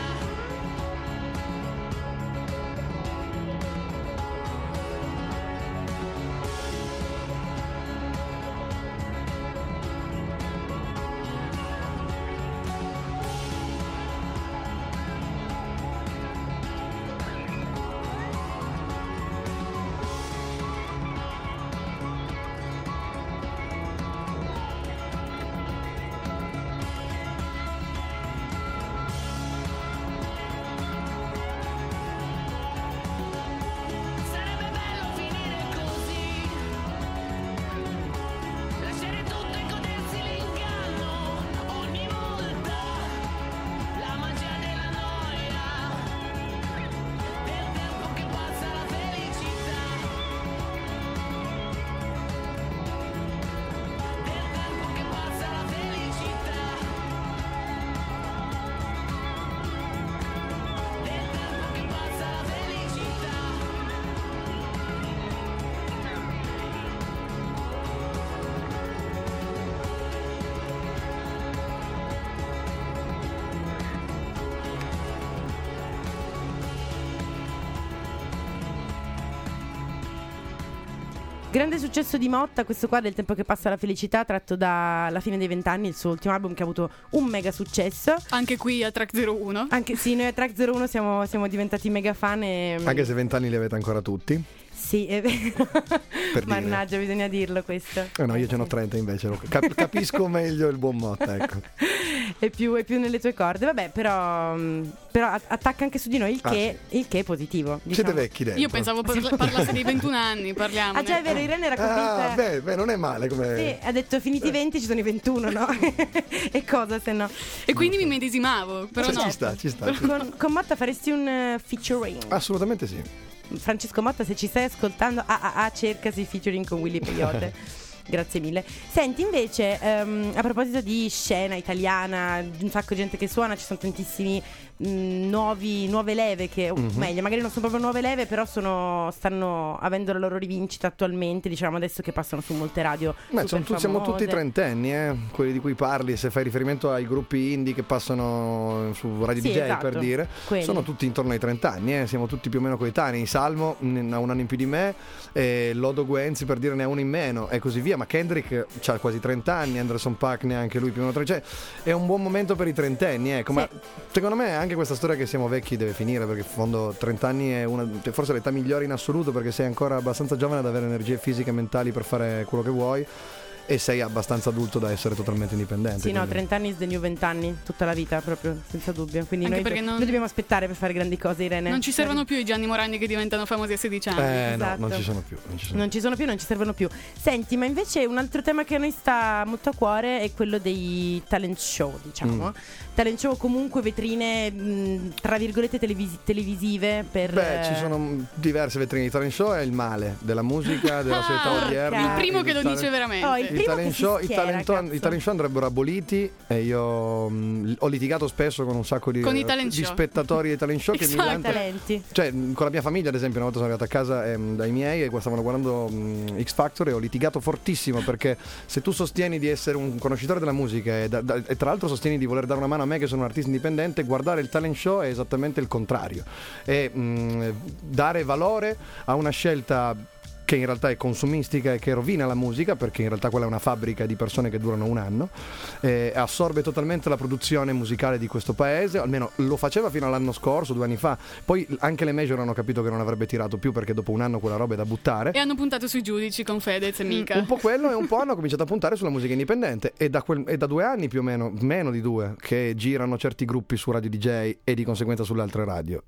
Speaker 3: Sarebbe bello finire così, lasciare tutto e godersi l'inganno ogni volta, la magia della noia, del tempo che passa, la felicità, del tempo che passa, la felicità, del tempo che passa, la felicità.
Speaker 6: Grande successo di Motta, questo qua del tempo che passa la felicità, tratto dalla fine dei 20 anni, il suo ultimo album che ha avuto un mega successo.
Speaker 5: Anche qui a Track 01.
Speaker 6: Anche sì, noi a Track 01 siamo diventati mega fan e...
Speaker 7: Anche se 20 anni li avete ancora tutti.
Speaker 6: Sì, è vero.
Speaker 7: Per
Speaker 6: Mannaggia, bisogna dirlo questo.
Speaker 7: No, io ce n'ho 30 invece. Capisco meglio il buon Motta, ecco.
Speaker 6: È più nelle tue corde. Vabbè, però attacca anche su di noi, il che è positivo. Diciamo.
Speaker 7: Siete vecchi dentro.
Speaker 5: Io pensavo parlasse dei 21 anni, parliamo.
Speaker 6: Ah già, è vero, Irene era convinta.
Speaker 7: Beh, non è male come...
Speaker 6: Sì, ha detto finiti i 20 ci sono i 21, no? E cosa se no?
Speaker 5: E quindi mi medesimavo, però no.
Speaker 7: Ci sta.
Speaker 6: Con Motta faresti un featuring?
Speaker 7: Assolutamente sì.
Speaker 6: Francesco Motta, se ci stai ascoltando, cercasi featuring con Willy Peyote. Grazie mille. Senti, invece, a proposito di scena italiana, un sacco di gente che suona, ci sono tantissimi nuove leve che, meglio, magari non sono proprio nuove leve, però stanno avendo la loro rivincita attualmente, diciamo adesso che passano su molte radio.
Speaker 7: Siamo tutti trentenni, quelli di cui parli, se fai riferimento ai gruppi indie che passano su Radio DJ,
Speaker 6: esatto,
Speaker 7: per dire,
Speaker 6: quelli.
Speaker 7: Sono tutti intorno ai 30 anni, siamo tutti più o meno coetanei. Salmo ha un anno in più di me, Lodo Guenzi, per dire, ne ha uno in meno, e così via, ma Kendrick ha quasi 30 anni, Anderson .Paak neanche lui più o meno 30, cioè è un buon momento per i trentenni, ecco. Sì. Ma secondo me anche questa storia che siamo vecchi deve finire, perché in fondo 30 anni è forse l'età migliore in assoluto, perché sei ancora abbastanza giovane ad avere energie fisiche e mentali per fare quello che vuoi. e sei abbastanza adulto da essere totalmente indipendente.
Speaker 6: Sì, no,
Speaker 7: quindi.
Speaker 6: 30 anni is the new 20 anni, tutta la vita proprio, senza dubbio. Quindi
Speaker 5: Anche
Speaker 6: noi,
Speaker 5: perché non-
Speaker 6: noi dobbiamo aspettare per fare grandi cose, Irene.
Speaker 5: Non ci servono più i Gianni Morandi che diventano famosi a 16 anni.
Speaker 6: Esatto.
Speaker 7: No, non ci sono più.
Speaker 6: Non ci sono più, non ci servono più. Senti, ma invece un altro tema che a noi sta molto a cuore è quello dei talent show, diciamo. Talent show, comunque vetrine tra virgolette televisive per...
Speaker 7: Beh, ci sono diverse vetrine. Il talent show è il male della musica, della società odierna.
Speaker 5: Il primo che lo
Speaker 7: talent-
Speaker 5: dice veramente.
Speaker 6: Oh, il
Speaker 7: I
Speaker 6: primo
Speaker 7: talent
Speaker 6: che si
Speaker 7: show,
Speaker 6: schiera,
Speaker 7: i
Speaker 6: cazzo.
Speaker 7: talent show andrebbero aboliti e io ho litigato spesso con un sacco di,
Speaker 5: Con i talent
Speaker 7: di
Speaker 5: show.
Speaker 7: spettatori dei talent show che mi
Speaker 5: Esatto.
Speaker 7: cantano.
Speaker 6: talenti.
Speaker 7: Cioè, con la mia famiglia, ad esempio, una volta sono arrivato a casa dai miei e stavano guardando X Factor e ho litigato fortissimo perché se tu sostieni di essere un conoscitore della musica e tra l'altro sostieni di voler dare una mano a me che sono un artista indipendente, guardare il talent show è esattamente il contrario. È dare valore a una scelta che in realtà è consumistica e che rovina la musica, perché in realtà quella è una fabbrica di persone che durano un anno, assorbe totalmente la produzione musicale di questo paese, almeno lo faceva fino all'anno scorso, 2 anni fa, poi anche le major hanno capito che non avrebbe tirato più perché dopo un anno quella roba è da buttare.
Speaker 5: E hanno puntato sui giudici con Fedez e Mica.
Speaker 7: Un po' quello e un po' hanno cominciato a puntare sulla musica indipendente e da 2 anni più o meno di 2 che girano certi gruppi su Radio DJ e di conseguenza sulle altre radio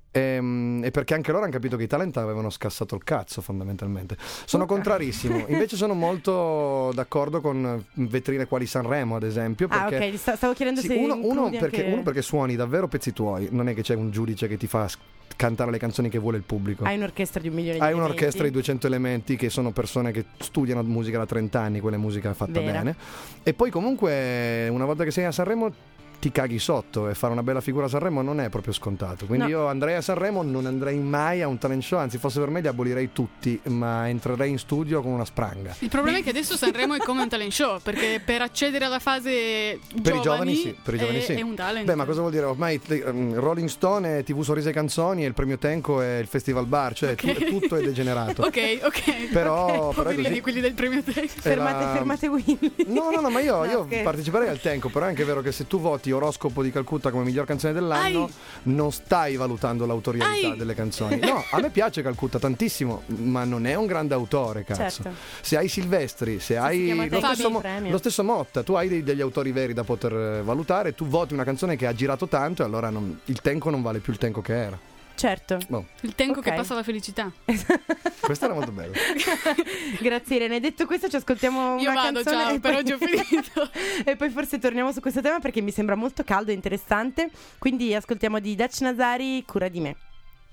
Speaker 7: e perché anche loro hanno capito che i talent avevano scassato il cazzo fondamentalmente. Sono contrarissimo, invece sono molto d'accordo con vetrine quali Sanremo ad esempio perché
Speaker 6: ok, stavo chiedendo
Speaker 7: sì,
Speaker 6: se
Speaker 7: uno
Speaker 6: includi
Speaker 7: perché suoni davvero pezzi tuoi, non è che c'è un giudice che ti fa cantare le canzoni che vuole il pubblico.
Speaker 6: Hai un'orchestra di 1 milione di
Speaker 7: Hai
Speaker 6: elementi.
Speaker 7: un'orchestra di 200 elementi che sono persone che studiano musica da 30 anni, quella è musica fatta
Speaker 6: Vera.
Speaker 7: bene. E poi comunque una volta che sei a Sanremo ti caghi sotto e fare una bella figura a Sanremo non è proprio scontato. Quindi
Speaker 6: No.
Speaker 7: io andrei a Sanremo, non andrei mai a un talent show, anzi fosse per me li abolirei tutti, ma entrerei in studio con una spranga.
Speaker 5: Il problema è che adesso Sanremo è come un talent show, perché per accedere alla fase
Speaker 7: Per i giovani sì, per i giovani sì.
Speaker 5: è un talent.
Speaker 7: Beh, ma cosa vuol dire? Ormai Rolling Stone è TV Sorrisi e Canzoni e il premio Tenco è il Festival Bar, cioè tutto è degenerato.
Speaker 5: Ok.
Speaker 7: Però è
Speaker 5: Poverini,
Speaker 7: così.
Speaker 5: quelli del premio Tenco.
Speaker 6: Fermate Willy.
Speaker 7: No, ma io
Speaker 6: scherzo.
Speaker 7: parteciperei al Tenco, però è anche vero che se tu voti Oroscopo di Calcutta come miglior canzone dell'anno, non stai valutando l'autorialità delle canzoni. No, a me piace Calcutta tantissimo, ma non è un grande autore, cazzo.
Speaker 6: Certo.
Speaker 7: Se hai Silvestri, se hai
Speaker 6: chiama
Speaker 7: lo stesso Motta, tu hai degli autori veri da poter valutare, tu voti una canzone che ha girato tanto e allora il Tenco non vale più il Tenco che era.
Speaker 6: Certo.
Speaker 7: No.
Speaker 5: Il Tenco
Speaker 6: Ok.
Speaker 5: che passa la felicità.
Speaker 7: Questo era molto bello.
Speaker 6: Grazie Irene. Detto questo ci ascoltiamo
Speaker 5: Io
Speaker 6: una
Speaker 5: vado,
Speaker 6: canzone
Speaker 5: ciao,
Speaker 6: e
Speaker 5: per
Speaker 6: poi-
Speaker 5: oggi ho finito.
Speaker 6: E poi forse torniamo su questo tema perché mi sembra molto caldo e interessante. Quindi ascoltiamo di Dutch Nazari, Cura di me.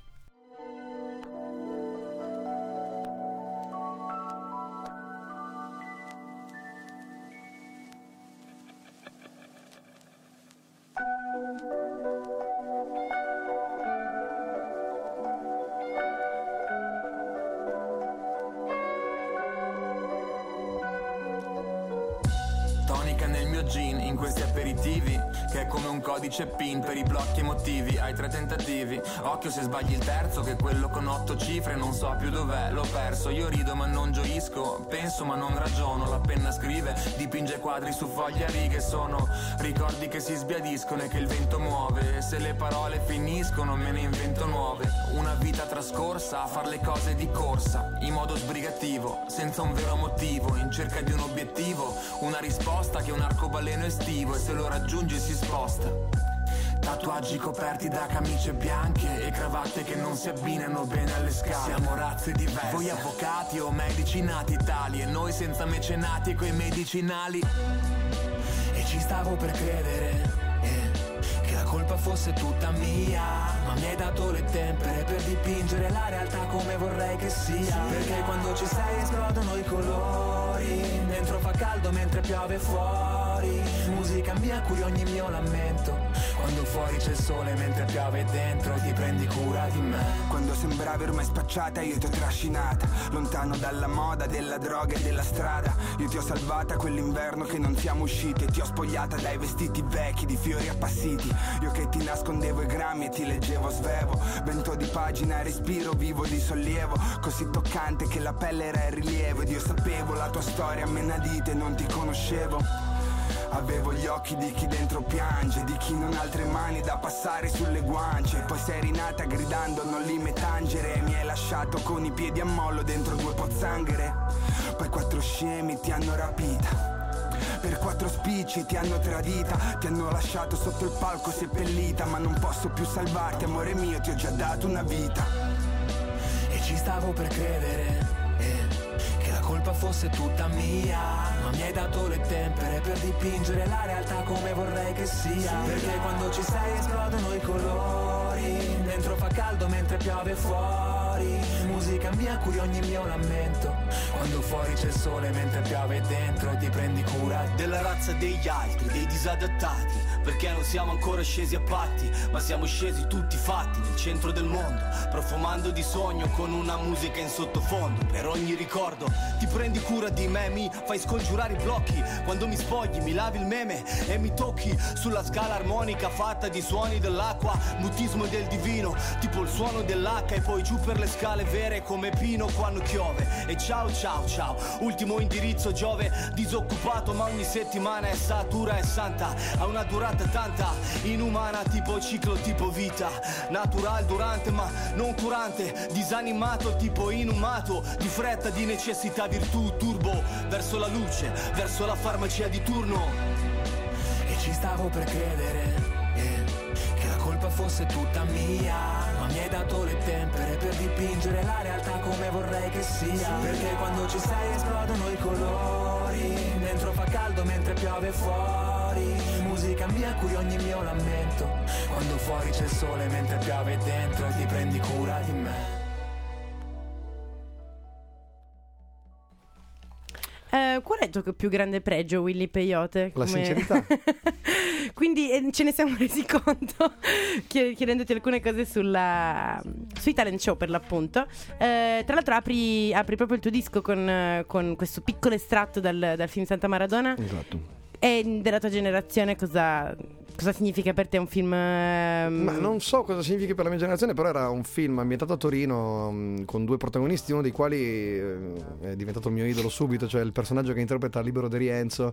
Speaker 9: Tonica nel mio gin, in questi aperitivi, che è come un codice PIN per i blocchi emotivi. Hai 3 tentativi, occhio se sbagli il terzo, che quello con 8 cifre non so più dov'è, l'ho perso. Io rido ma non gioisco, penso ma non ragiono. La penna scrive, dipinge quadri su foglie a righe. Sono ricordi che si sbiadiscono e che il vento muove. E se le parole finiscono me ne invento nuove. Una vita trascorsa a far le cose di corsa, in modo sbrigativo, senza un vero motivo, in cerca di un obiettivo, una risposta che è un arcobaleno estivo, e se lo raggiungi si sposta. Tatuaggi coperti da camicie bianche e cravatte che non si abbinano bene alle scale. Siamo razze diverse, voi avvocati o medici nati tali, e noi senza mecenati e coi medicinali. E ci stavo per credere che la colpa fosse tutta mia, ma mi hai dato le tempere per dipingere la realtà come vorrei che sia. Perché quando ci sei esplodono i colori, dentro fa caldo mentre piove fuori. Musica mia curi ogni mio lamento, quando fuori c'è il sole mentre piove dentro ti prendi cura di me.
Speaker 10: Quando sembravi ormai spacciata io ti ho trascinata lontano dalla moda, della droga e della strada. Io ti ho salvata quell'inverno che non siamo usciti, e ti ho spogliata dai vestiti vecchi di fiori appassiti. Io che ti nascondevo i grammi e ti leggevo svevo, vento di pagina, respiro vivo di sollievo, così toccante che la pelle era in rilievo. Ed io sapevo la tua storia a menadite, non ti conoscevo. Avevo gli occhi di chi dentro piange, di chi non ha altre mani da passare sulle guance. Poi sei rinata gridando non li me tangere, e mi hai lasciato con i piedi a mollo dentro 2 pozzanghere. Poi 4 scemi ti hanno rapita, per 4 spicci ti hanno tradita, ti hanno lasciato sotto il palco seppellita, ma non posso più salvarti, amore mio, ti ho già dato una vita.
Speaker 9: E ci stavo per credere che la colpa fosse tutta mia, ma mi hai dato le tempere per dipingere la realtà come vorrei che sia. Perché quando ci sei esplodono i colori, dentro fa caldo mentre piove fuori, musica mia curi ogni mio lamento, quando fuori c'è il sole mentre piove dentro ti prendi cura
Speaker 11: della razza degli altri, dei disadattati, perché non siamo ancora scesi a patti, ma siamo scesi tutti fatti nel centro del mondo, profumando di sogno con una musica in sottofondo. Per ogni ricordo ti prendi cura di me, mi fai scongiurare i blocchi, quando mi spogli mi lavi il meme e mi tocchi sulla scala armonica fatta di suoni dell'acqua, mutismo del divino, tipo il suono dell'H, e poi giù per le scale vere come Pino quando piove. E ciao ciao ciao, ultimo indirizzo Giove, disoccupato ma ogni settimana è satura e santa, ha una durata tanta, inumana tipo ciclo tipo vita, natural durante ma non curante, disanimato tipo inumato, di fretta, di necessità, virtù, turbo, verso la luce, verso la farmacia di turno.
Speaker 9: E ci stavo per credere che la colpa fosse tutta mia, ma mi hai dato le tempere per dipingere la realtà come vorrei che sia. Perché quando ci sei esplodono i colori, dentro fa caldo mentre piove fuori, musica mia curi ogni mio lamento, quando fuori c'è il sole mentre piove dentro ti prendi cura di me.
Speaker 6: Qual è il tuo più grande pregio, Willy Peyote?
Speaker 7: La sincerità.
Speaker 6: Quindi ce ne siamo resi conto chiedendoti alcune cose sui talent show, per l'appunto. Tra l'altro apri proprio il tuo disco con questo piccolo estratto dal film Santa Maradona.
Speaker 7: Esatto.
Speaker 6: E della tua generazione cosa significa per te un film?
Speaker 7: Ma non so cosa significa per la mia generazione, però era un film ambientato a Torino con 2 protagonisti, uno dei quali è diventato il mio idolo subito, cioè il personaggio che interpreta Libero De Rienzo,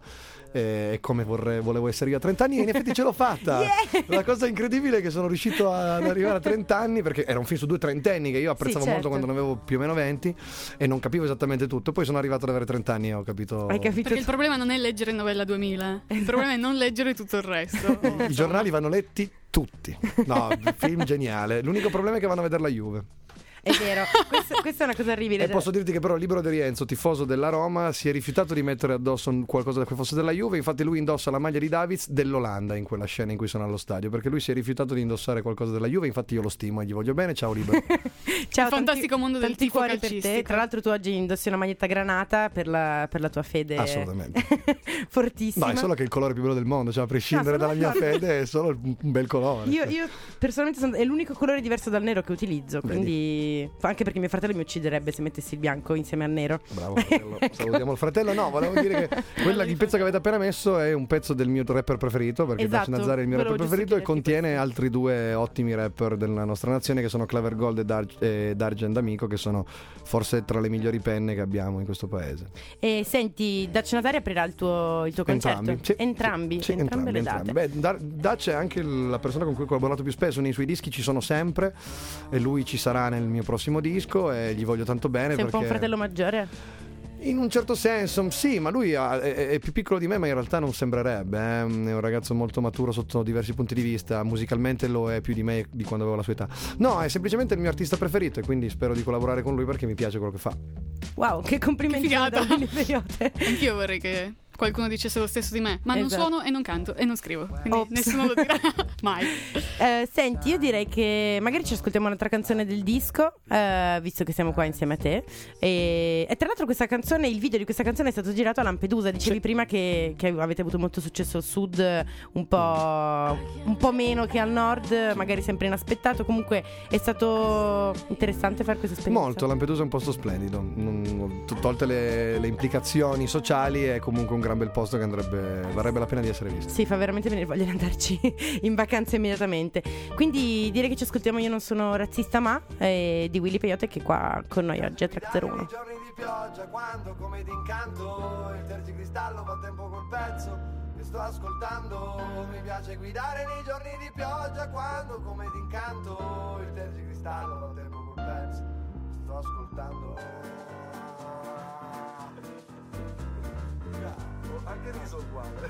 Speaker 7: e come volevo essere io a 30 anni, e in effetti ce l'ho fatta. Yeah! La cosa incredibile è che sono riuscito ad arrivare a 30 anni, perché era un film su 2 trentenni che io apprezzavo molto quando ne avevo più o meno 20 e non capivo esattamente tutto, poi sono arrivato ad avere 30 anni e ho capito.
Speaker 6: Hai capito?
Speaker 5: Perché il problema non è leggere Novella 2000, il problema è non leggere tutto il resto.
Speaker 7: I giornali vanno letti tutti. No, film geniale. L'unico problema è che vanno a vedere la Juve.
Speaker 6: È vero, questa è una cosa orribile.
Speaker 7: E posso dirti che però Libero De Rienzo, tifoso della Roma, si è rifiutato di mettere addosso qualcosa che fosse della Juve. Infatti lui indossa la maglia di Davids dell'Olanda in quella scena in cui sono allo stadio, perché lui si è rifiutato di indossare qualcosa della Juve. Infatti io lo stimo e gli voglio bene. Ciao Libero.
Speaker 6: Ciao,
Speaker 5: il fantastico mondo del tifo calcistico.
Speaker 6: Per te. Tra l'altro tu oggi indossi una maglietta granata per la tua fede.
Speaker 7: Assolutamente.
Speaker 6: Fortissima.
Speaker 7: No, è solo che è il colore più bello del mondo, cioè a prescindere dalla mia fede è solo un bel colore.
Speaker 6: Io personalmente è l'unico colore diverso dal nero che utilizzo. Quindi anche perché mio fratello mi ucciderebbe se mettessi il bianco insieme al nero.
Speaker 7: Bravo fratello. Salutiamo il fratello. No, volevo dire che il pezzo che avete appena messo è un pezzo del mio rapper preferito, perché Daci Nazzari è il mio rapper preferito, e contiene altri 2 ottimi rapper della nostra nazione, che sono Claver Gold e D'Argent Amico, che sono forse tra le migliori penne che abbiamo in questo paese.
Speaker 6: E senti, Daci Nazzari aprirà il tuo concerto? Entrambi le date.
Speaker 7: Beh, Daci è anche la persona con cui ho collaborato più spesso nei suoi dischi, ci sono sempre, e lui ci sarà nel mio prossimo disco e gli voglio tanto bene.
Speaker 6: Sei un po' un fratello maggiore?
Speaker 7: In un certo senso sì, ma lui è più piccolo di me, ma in realtà non sembrerebbe, È un ragazzo molto maturo sotto diversi punti di vista. Musicalmente lo è più di me, di quando avevo la sua età. No, è semplicemente il mio artista preferito, e quindi spero di collaborare con lui perché mi piace quello che fa.
Speaker 6: Wow, che complimenti.
Speaker 5: Che figata.
Speaker 6: Da
Speaker 5: Anch'io vorrei che qualcuno dicesse lo stesso di me, ma non suono e non canto e non scrivo, quindi nessuno lo dirà mai.
Speaker 6: Senti, io direi che magari ci ascoltiamo un'altra canzone del disco, visto che siamo qua insieme a te, e tra l'altro questa canzone, il video di questa canzone è stato girato a Lampedusa. Dicevi prima che avete avuto molto successo al sud, un po' meno che al nord, magari sempre inaspettato. Comunque è stato interessante fare questa esperienza.
Speaker 7: Molto, Lampedusa è un posto splendido, tolte le implicazioni sociali, è comunque un gran bel posto che varrebbe la pena di essere visto.
Speaker 6: Sì, fa veramente venire voglia di andarci in vacanza immediatamente. Quindi direi che ci ascoltiamo Io non sono razzista ma di Willy Peyote, che è qua con noi oggi a Track 01.
Speaker 8: I giorni di pioggia, quando come d'incanto il tergicristallo fa tempo col pezzo che sto ascoltando. Mi piace guidare nei giorni di pioggia, quando come d'incanto il tergicristallo fa tempo col pezzo che sto ascoltando. Anche riso uguale.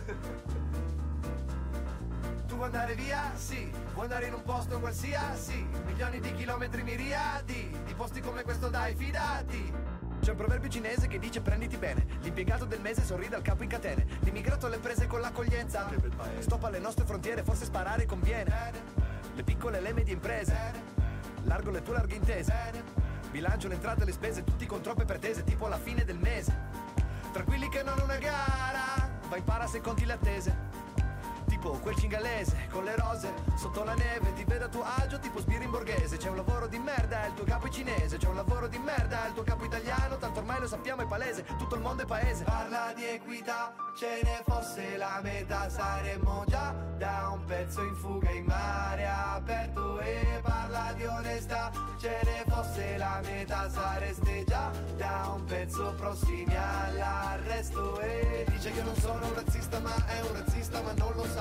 Speaker 8: Tu vuoi andare via? Sì. Vuoi andare in un posto qualsiasi? Milioni di chilometri miriadi, di posti come questo dai, fidati. C'è un proverbio cinese che dice prenditi bene. L'impiegato del mese sorride al capo in catene. L'immigrato alle prese con l'accoglienza. Stop alle nostre frontiere, forse sparare conviene. Le piccole e le medie imprese. Largo le tue larghe intese. Bilancio le entrate e le spese, tutti con troppe pretese, tipo alla fine del mese. Tranquilli che non è una gara, vai impara se conti le attese. Tipo quel cingalese con le rose sotto la neve, ti vede a tuo agio tipo sbirri in borghese. C'è un lavoro di merda, il tuo capo è cinese. C'è un lavoro di merda, il tuo capo italiano. Tanto ormai lo sappiamo, è palese, tutto il mondo è paese. Parla di equità, ce ne fosse la metà saremmo già da un pezzo in fuga in mare aperto. E parla di onestà, ce ne fosse la metà sareste già da un pezzo prossimi all'arresto. E dice che non sono un razzista ma è un razzista ma non lo sa.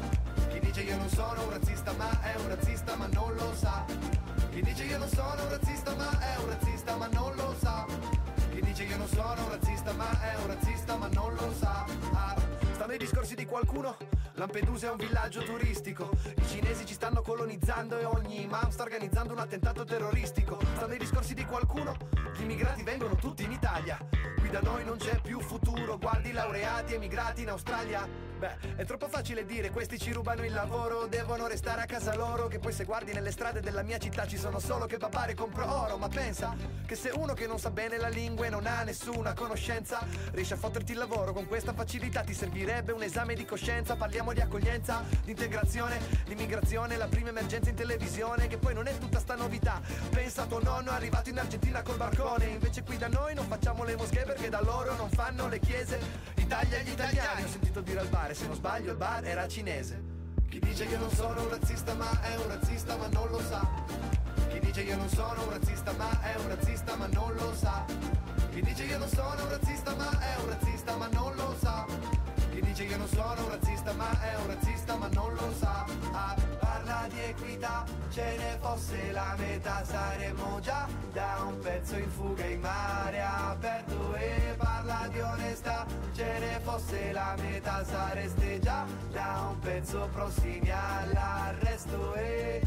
Speaker 8: Chi dice io non sono un razzista ma è un razzista ma non lo sa. Chi dice io non sono un razzista ma è un razzista ma non lo sa. Chi dice io non sono un razzista ma è un razzista ma non lo sa. Stanno i discorsi di qualcuno, Lampedusa è un villaggio turistico. I cinesi ci stanno colonizzando e ogni imam sta organizzando un attentato terroristico. Stanno i discorsi di qualcuno, gli immigrati vengono tutti in Italia. Qui da noi non c'è più futuro, guardi laureati emigrati in Australia. Beh, è troppo facile dire questi ci rubano il lavoro, devono restare a casa loro. Che poi se guardi nelle strade della mia città ci sono solo che babare compro oro. Ma pensa che se uno che non sa bene la lingua e non ha nessuna conoscenza riesce a fotterti il lavoro con questa facilità, ti servirebbe un esame di coscienza. Parliamo di accoglienza, di integrazione, l'immigrazione, la prima emergenza in televisione, che poi non è tutta sta novità. Pensa a tuo nonno arrivato in Argentina col barcone, invece qui da noi non facciamo le moschee perché da loro non fanno le chiese. Italia agli italiani, ho sentito dire al bar, se non sbaglio il bar era cinese. Chi dice che non sono un razzista ma è un razzista ma non lo sa. Chi dice io non sono un razzista ma è un razzista ma non lo sa. Chi dice io non sono un razzista ma è un razzista ma non lo sa. Chi dice che non sono un razzista ma è un razzista ma non lo sa. Parla di equità, ce ne fosse la metà saremmo già da un pezzo in fuga in mare aperto. E parla di onestà, ce ne fosse la metà sareste già da un pezzo prossimi all'arresto. E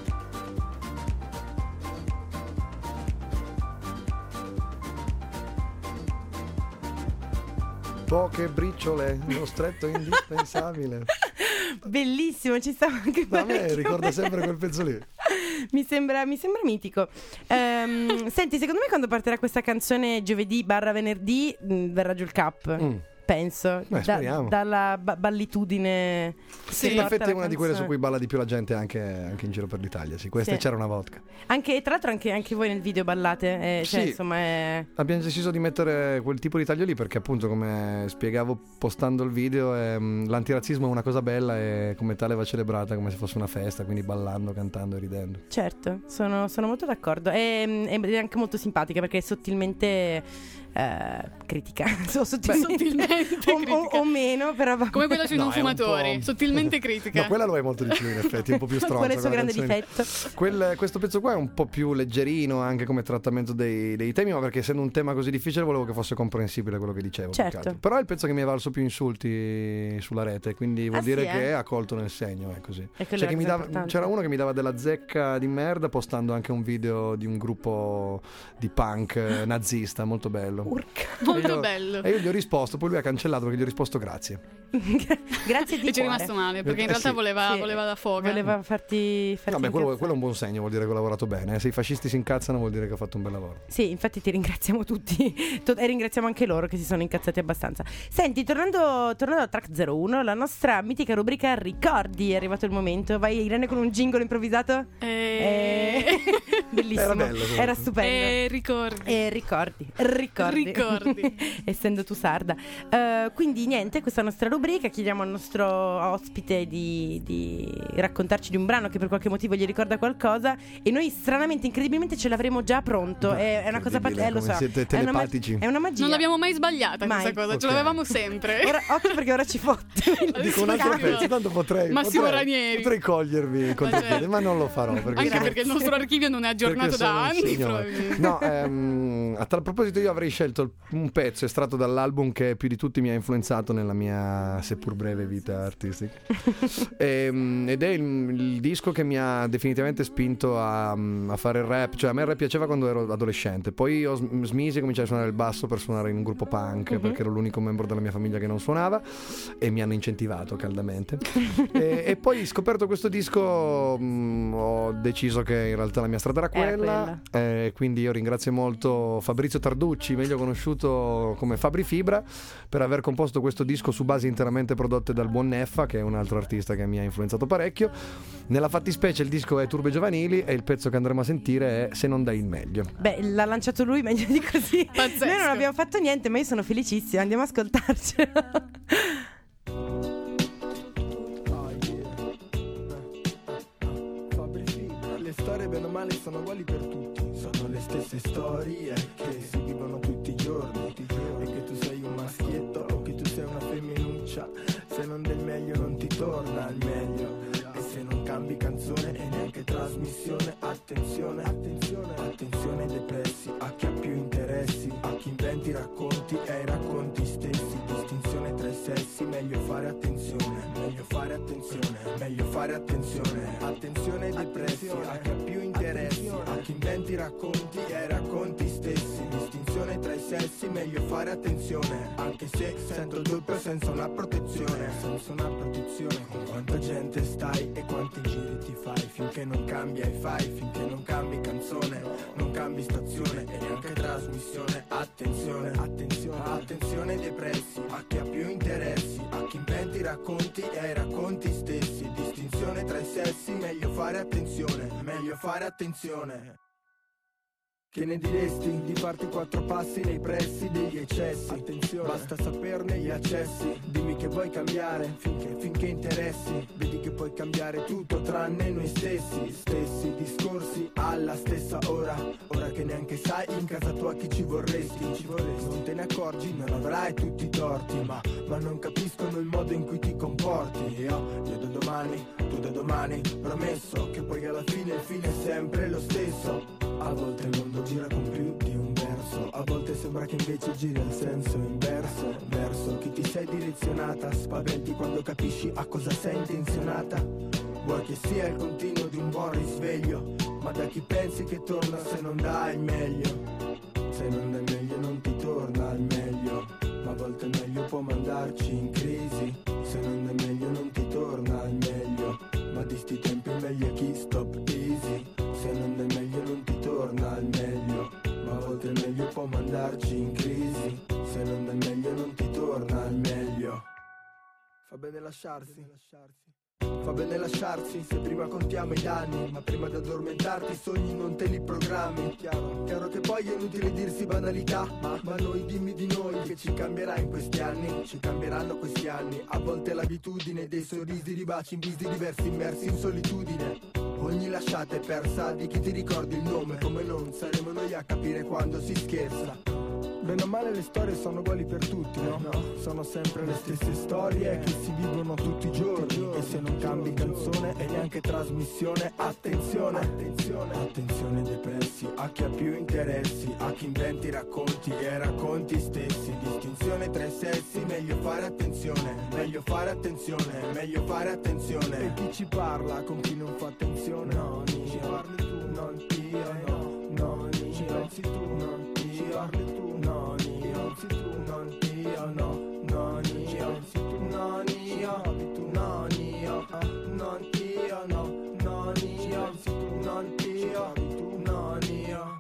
Speaker 7: poche briciole, uno stretto indispensabile.
Speaker 6: Bellissimo, ci stava anche
Speaker 7: a me ricorda sempre quel pezzo lì.
Speaker 6: Mi sembra mitico. Senti, secondo me quando partirà questa canzone giovedì/venerdì verrà giù il cap. Penso.
Speaker 7: Speriamo.
Speaker 6: Dalla ballitudine.
Speaker 7: Sì, in effetti è una di quelle su cui balla di più la gente anche in giro per l'Italia. Sì, questa c'era una vodka.
Speaker 6: Anche, tra l'altro, anche voi nel video ballate. Cioè,
Speaker 7: sì,
Speaker 6: insomma,
Speaker 7: abbiamo deciso di mettere quel tipo di taglio lì perché, appunto, come spiegavo postando il video, l'antirazzismo è una cosa bella e come tale va celebrata come se fosse una festa, quindi ballando, cantando e ridendo.
Speaker 6: Certo, sono molto d'accordo. Ed è anche molto simpatica perché è sottilmente critica. Sottilmente o meno, però
Speaker 5: come quella sui non fumatori, sottilmente critica.
Speaker 7: No, quella lo è molto di più, in effetti, un po' più stronza.
Speaker 6: Qual è il suo grande difetto?
Speaker 7: Questo pezzo qua è un po' più leggerino anche come trattamento dei temi, ma perché essendo un tema così difficile volevo che fosse comprensibile quello che dicevo.
Speaker 6: Certo.
Speaker 7: Però è il pezzo che mi ha valso più insulti sulla rete, quindi vuol dire che è accolto nel segno, è così.
Speaker 6: Cioè che
Speaker 7: c'era uno che mi dava della zecca di merda postando anche un video di un gruppo di punk nazista, molto bello.
Speaker 5: Molto bello.
Speaker 7: E io gli ho risposto, poi lui ha cancellato perché gli ho risposto grazie.
Speaker 6: Grazie di
Speaker 5: e ci è rimasto male perché in realtà voleva da foga.
Speaker 6: Voleva farti
Speaker 7: vabbè, quello è un buon segno, vuol dire che ho lavorato bene. Se i fascisti si incazzano vuol dire che ho fatto un bel lavoro.
Speaker 6: Sì, infatti ti ringraziamo tutti e ringraziamo anche loro che si sono incazzati abbastanza. Senti, tornando a Track 01, la nostra mitica rubrica Ricordi, è arrivato il momento. Vai Irene con un jingle improvvisato? Bellissimo.
Speaker 7: Era bello,
Speaker 6: era stupendo.
Speaker 5: Ricordi.
Speaker 6: Ricordi. Essendo tu sarda. Quindi niente, questa nostra rubrica rubrica chiediamo al nostro ospite di raccontarci di un brano che per qualche motivo gli ricorda qualcosa, e noi stranamente, incredibilmente ce l'avremo già pronto. È una cosa
Speaker 7: lo so. Siete telepatici.
Speaker 6: È una magia.
Speaker 5: Non l'abbiamo mai sbagliata
Speaker 6: Mai.
Speaker 5: questa cosa,
Speaker 7: Ok.
Speaker 5: ce l'avevamo sempre.
Speaker 6: Ora, occhio perché ora ci fotte.
Speaker 7: Dico un altro pezzo, tanto
Speaker 5: Massimo Ranieri.
Speaker 7: potrei cogliervi in contropiede, ma non lo farò.
Speaker 5: Anche perché il nostro archivio non è aggiornato da anni, probabilmente.
Speaker 7: No, a tal proposito io avrei scelto un pezzo estratto dall'album che più di tutti mi ha influenzato nella mia seppur breve vita artistica. Ed è il disco che mi ha definitivamente spinto a fare il rap. Cioè a me il rap piaceva quando ero adolescente, poi io smisi e cominciai a suonare il basso per suonare in un gruppo punk, perché ero l'unico membro della mia famiglia che non suonava e mi hanno incentivato caldamente. e poi scoperto questo disco, ho deciso che in realtà la mia strada era quella. Quindi io ringrazio molto Fabrizio Tarducci, meglio conosciuto come Fabri Fibra, per aver composto questo disco su basi interamente prodotte dal buon Neffa, che è un altro artista che mi ha influenzato parecchio. Nella fattispecie il disco è Turbe Giovanili e il pezzo che andremo a sentire è Se non dai il meglio.
Speaker 6: Beh, l'ha lanciato lui, meglio di così.
Speaker 5: Pazzesco.
Speaker 6: Noi non abbiamo fatto niente, ma io sono felicissima. Andiamo a ascoltarcelo.
Speaker 12: Le storie bene o male sono uguali per tutti, sono le stesse storie che si vivono tutti i giorni, e che tu sei un maschietto o che tu sei una femminuccia, se non del meglio non ti torna al meglio, e se non cambi canzone e neanche trasmissione, attenzione, attenzione, attenzione depressi, a chi ha più interessi, a chi inventi racconti e ai racconti stessi, distinzione tra i sessi, meglio fare attenzione, meglio fare attenzione, meglio fare attenzione, attenzione depressi, a chi ha più interessi, a chi inventi racconti e ai racconti stessi, distinzione tra i sessi, meglio fare attenzione, anche se sento il doppio senza una protezione, senza una protezione, con quanta gente stai e quanti giri ti fai, finché non cambi ai fai, finché non cambi canzone, non cambi stazione e neanche trasmissione, attenzione, attenzione, attenzione depressi, a chi ha più interessi, a chi inventi racconti e ai racconti stessi, distinzione tra i sessi, meglio fare attenzione, meglio fare attenzione. Che ne diresti di farti 4 passi nei pressi degli eccessi? Attenzione, basta saperne gli accessi. Dimmi che vuoi cambiare finché interessi. Vedi che puoi cambiare tutto tranne noi stessi. Stessi discorsi alla stessa ora. Ora che neanche sai in casa tua chi ci vorresti. Non te ne accorgi, non avrai tutti i torti, ma non capiscono il modo in cui ti comporti. Io da domani, tu da domani, promesso che poi alla fine il fine è sempre lo stesso. A volte il mondo gira con più di un verso, a volte sembra che invece giri al senso inverso. Verso chi ti sei direzionata, spaventi quando capisci a cosa sei intenzionata. Vuoi che sia il continuo di un buon risveglio, ma da chi pensi che torna se non dai il meglio? Se non dai meglio non ti torna al meglio, ma a volte il meglio può mandarci in crisi. Se non dai meglio non ti torna al meglio, ma di sti tempi il meglio è chi stop easy. Se non dai meglio non ti torna al meglio, ma a volte il meglio può mandarci in crisi. Se non dai meglio non ti torna al meglio. Fa bene lasciarsi. Fa bene lasciarsi se prima contiamo i danni, ma prima di addormentarti i sogni non te li programmi. Chiaro che poi è inutile dirsi banalità, ma noi dimmi di noi che ci cambierà in questi anni. Ci cambieranno questi anni, a volte l'abitudine dei sorrisi, di baci in visi diversi immersi in solitudine. Ogni lasciata è persa di chi ti ricordi il nome, come non saremo noi a capire quando si scherza. Bene o male le storie sono uguali per tutti, no? Sono sempre le stesse storie che si vivono tutti i giorni, e se non cambi canzone e neanche trasmissione, attenzione, attenzione, attenzione depressi, a chi ha più interessi, a chi inventi racconti e racconti stessi, distinzione tra i sessi, meglio fare attenzione, meglio fare attenzione, meglio fare attenzione. E chi ci parla con chi non fa attenzione? No, ci parli tu, non io, no, ci pensi tu, non ci parli tu. Non io, tu, non io, non io, tu, non io, tu, non io, non io, non io, tu, non io, tu, non io.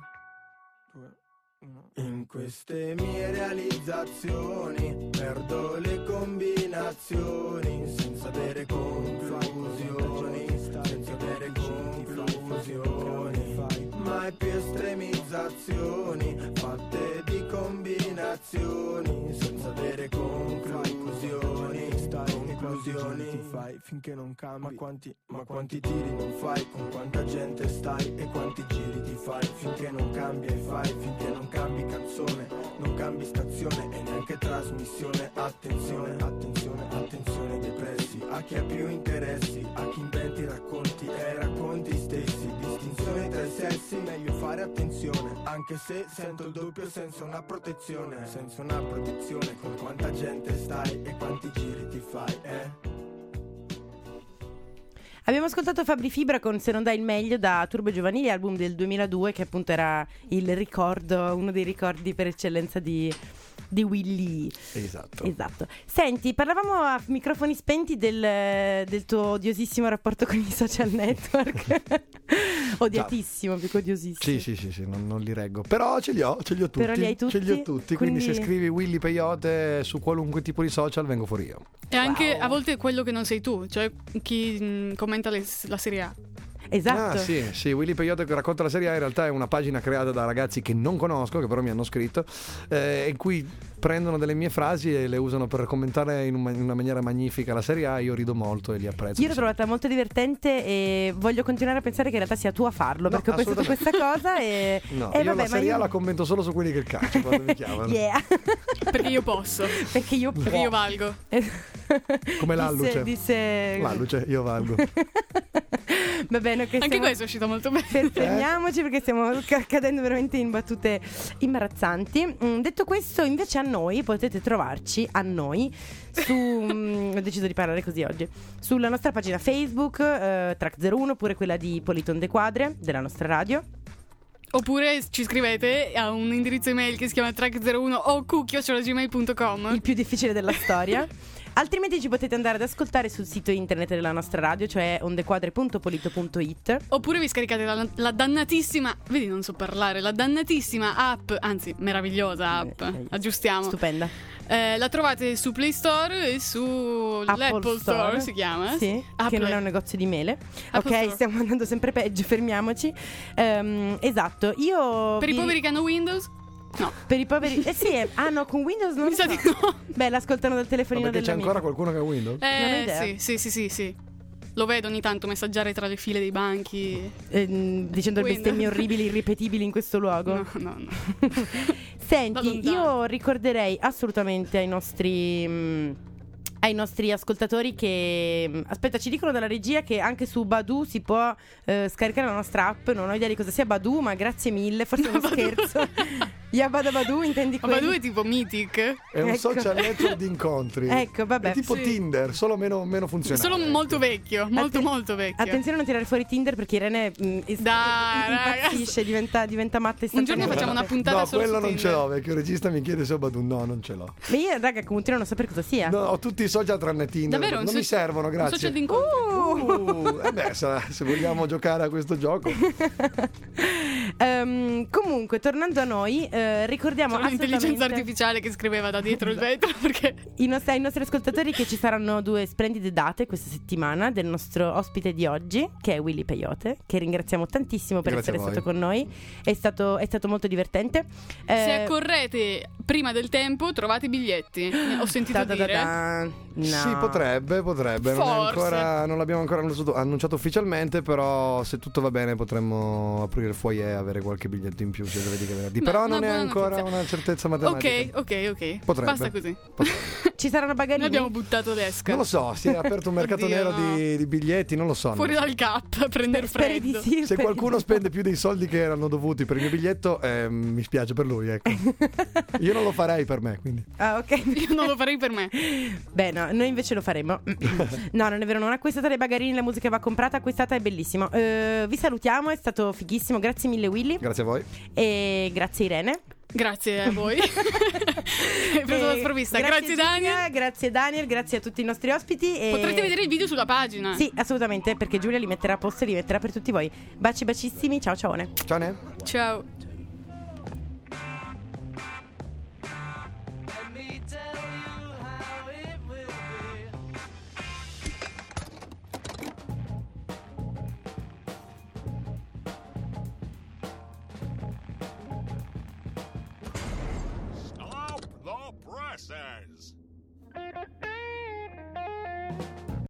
Speaker 12: In queste mie realizzazioni perdo le combinazioni senza avere conclusioni, senza avere conclusioni, mai più estremizzazioni fatte di combinazioni senza avere conclusioni. giri ti fai finché non cambi? Ma quanti tiri non fai? Con quanta gente stai? E quanti giri ti fai finché non cambi? E fai finché non cambi canzone, non cambi stazione e neanche trasmissione. Attenzione, attenzione, attenzione depressi, a chi ha più interessi, a chi inventi racconti e racconti stessi. Distinzione tra i sessi, meglio fare attenzione, anche se sento il doppio senza una protezione. Senza una protezione, con quanta gente stai e quanti giri ti fai,
Speaker 6: Abbiamo ascoltato Fabri Fibra con Se non dai il meglio da Turbo Giovanili, album del 2002, che appunto era il ricordo, uno dei ricordi per eccellenza di Willy. Esatto. Senti, parlavamo a microfoni spenti del tuo odiosissimo rapporto con i social network. Odiatissimo, più che odiosissimo.
Speaker 7: Sì, non li reggo. Però ce li ho tutti.
Speaker 6: Però li hai tutti?
Speaker 7: Ce li ho tutti, quindi se scrivi Willy Peyote su qualunque tipo di social vengo fuori io.
Speaker 5: E anche a volte quello che non sei tu, cioè chi commenta la Serie A.
Speaker 6: Esatto.
Speaker 7: Sì, Willy Peyote che racconta la Serie A in realtà è una pagina creata da ragazzi che non conosco, che però mi hanno scritto, in cui prendono delle mie frasi e le usano per commentare in una maniera magnifica la Serie A. Io rido molto e li apprezzo.
Speaker 6: Io l'ho trovata molto divertente e voglio continuare a pensare che in realtà sia tu a farlo, perché ho pensato questa cosa e
Speaker 7: no, io la Serie A la commento solo su quelli che calcio quando mi chiamano.
Speaker 6: Yeah.
Speaker 5: Perché io posso.
Speaker 6: Perché io
Speaker 5: valgo.
Speaker 7: Come l'alluce.
Speaker 6: Disse
Speaker 7: l'alluce, io valgo.
Speaker 6: Va bene,
Speaker 5: anche questo è uscito molto bene.
Speaker 6: Fermiamoci perché stiamo cadendo veramente in battute imbarazzanti. Detto questo, invece a noi potete trovarci su ho deciso di parlare così oggi, sulla nostra pagina Facebook Track 01, oppure quella di Politon De Quadre della nostra radio.
Speaker 5: Oppure ci scrivete a un indirizzo email che si chiama track01oq@gmail.com,
Speaker 6: il più difficile della storia. Altrimenti ci potete andare ad ascoltare sul sito internet della nostra radio, cioè ondequadre.polito.it.
Speaker 5: Oppure vi scaricate la dannatissima, vedi non so parlare, la dannatissima app, anzi meravigliosa app, aggiustiamo.
Speaker 6: Stupenda.
Speaker 5: La trovate su Play Store e su l'Apple Store si chiama.
Speaker 6: Sì,
Speaker 5: Apple.
Speaker 6: Che non è un negozio di mele.
Speaker 5: Apple
Speaker 6: ok,
Speaker 5: Store.
Speaker 6: Stiamo andando sempre peggio, fermiamoci. Esatto, io...
Speaker 5: Per i poveri che hanno Windows? No.
Speaker 6: Per i poveri... no, con Windows non
Speaker 5: mi sa di no.
Speaker 6: Beh, l'ascoltano dal telefonino
Speaker 7: perché
Speaker 6: dell'amico.
Speaker 7: c'è ancora qualcuno che ha Windows?
Speaker 6: Non ho idea.
Speaker 5: Sì. Lo vedo ogni tanto messaggiare tra le file dei banchi,
Speaker 6: dicendo le bestemmie orribili, irripetibili in questo luogo.
Speaker 5: No.
Speaker 6: Senti, io ricorderei assolutamente ai nostri ascoltatori che aspetta, ci dicono dalla regia che anche su Badoo si può scaricare la nostra app. Non ho idea di cosa sia Badoo, ma grazie mille, forse è uno scherzo. Yabada Badoo, intendi quello?
Speaker 5: Badoo è tipo Mythic.
Speaker 7: È un social network di incontri.
Speaker 6: Ecco, vabbè.
Speaker 7: È tipo Tinder, solo meno funzionale.
Speaker 5: Solo molto vecchio, molto vecchio.
Speaker 6: Attenzione a non tirare fuori Tinder perché Irene impazzisce, diventa matta.
Speaker 5: Un giorno facciamo una puntata solo su
Speaker 7: quello non
Speaker 5: Tinder.
Speaker 7: ce l'ho, perché il regista mi chiede se ho Badoo. No, non ce l'ho.
Speaker 6: Ma io, raga, continuo a non sapere cosa sia.
Speaker 7: No, ho tutti i social tranne Tinder.
Speaker 5: Davvero?
Speaker 7: Non mi servono, grazie.
Speaker 5: Un social di incontri.
Speaker 7: Se vogliamo giocare a questo gioco.
Speaker 6: Comunque, tornando a noi, ricordiamo
Speaker 5: l'intelligenza artificiale che scriveva da dietro il vetro, perché
Speaker 6: ai nostri ascoltatori che ci saranno 2 splendide date questa settimana del nostro ospite di oggi, che è Willy Peyote, che ringraziamo tantissimo per essere stato con noi. È stato molto divertente.
Speaker 5: Se accorrete prima del tempo trovate i biglietti. Ho sentito dire.
Speaker 6: No.
Speaker 7: Sì, potrebbe. Non l'abbiamo ancora annunciato ufficialmente, però se tutto va bene potremmo aprire il foyer e avere qualche biglietto in più sia giovedì che venerdì. Però non è ancora una certezza matematica.
Speaker 5: Ok.
Speaker 7: Potrebbe.
Speaker 5: Basta così.
Speaker 6: Ci saranno bagarini?
Speaker 5: Noi abbiamo buttato l'esca.
Speaker 7: Non lo so, si è aperto un mercato nero di biglietti, non lo so.
Speaker 5: Fuori dal cap a prendere freddo.
Speaker 7: Se qualcuno spende più dei soldi che erano dovuti per il mio biglietto, mi spiace per lui, ecco. Io non lo farei per me, quindi.
Speaker 6: Ah, ok.
Speaker 5: Io non lo farei per me.
Speaker 6: Beh, no, noi invece lo faremo. No, non è vero, non acquistate i bagarini, la musica va comprata, acquistata, è bellissimo. Vi salutiamo, è stato fighissimo. Grazie mille Willy.
Speaker 7: Grazie a voi.
Speaker 6: E grazie Irene.
Speaker 5: Grazie a voi. Hai preso la sprovvista. Grazie Daniel.
Speaker 6: Grazie Daniel, grazie a tutti i nostri ospiti.
Speaker 5: Potrete vedere il video sulla pagina.
Speaker 6: Sì, assolutamente, perché Giulia li metterà a posto e li metterà per tutti voi. Baci bacissimi, ciao ciaone.
Speaker 7: Ciao.
Speaker 5: Ciao.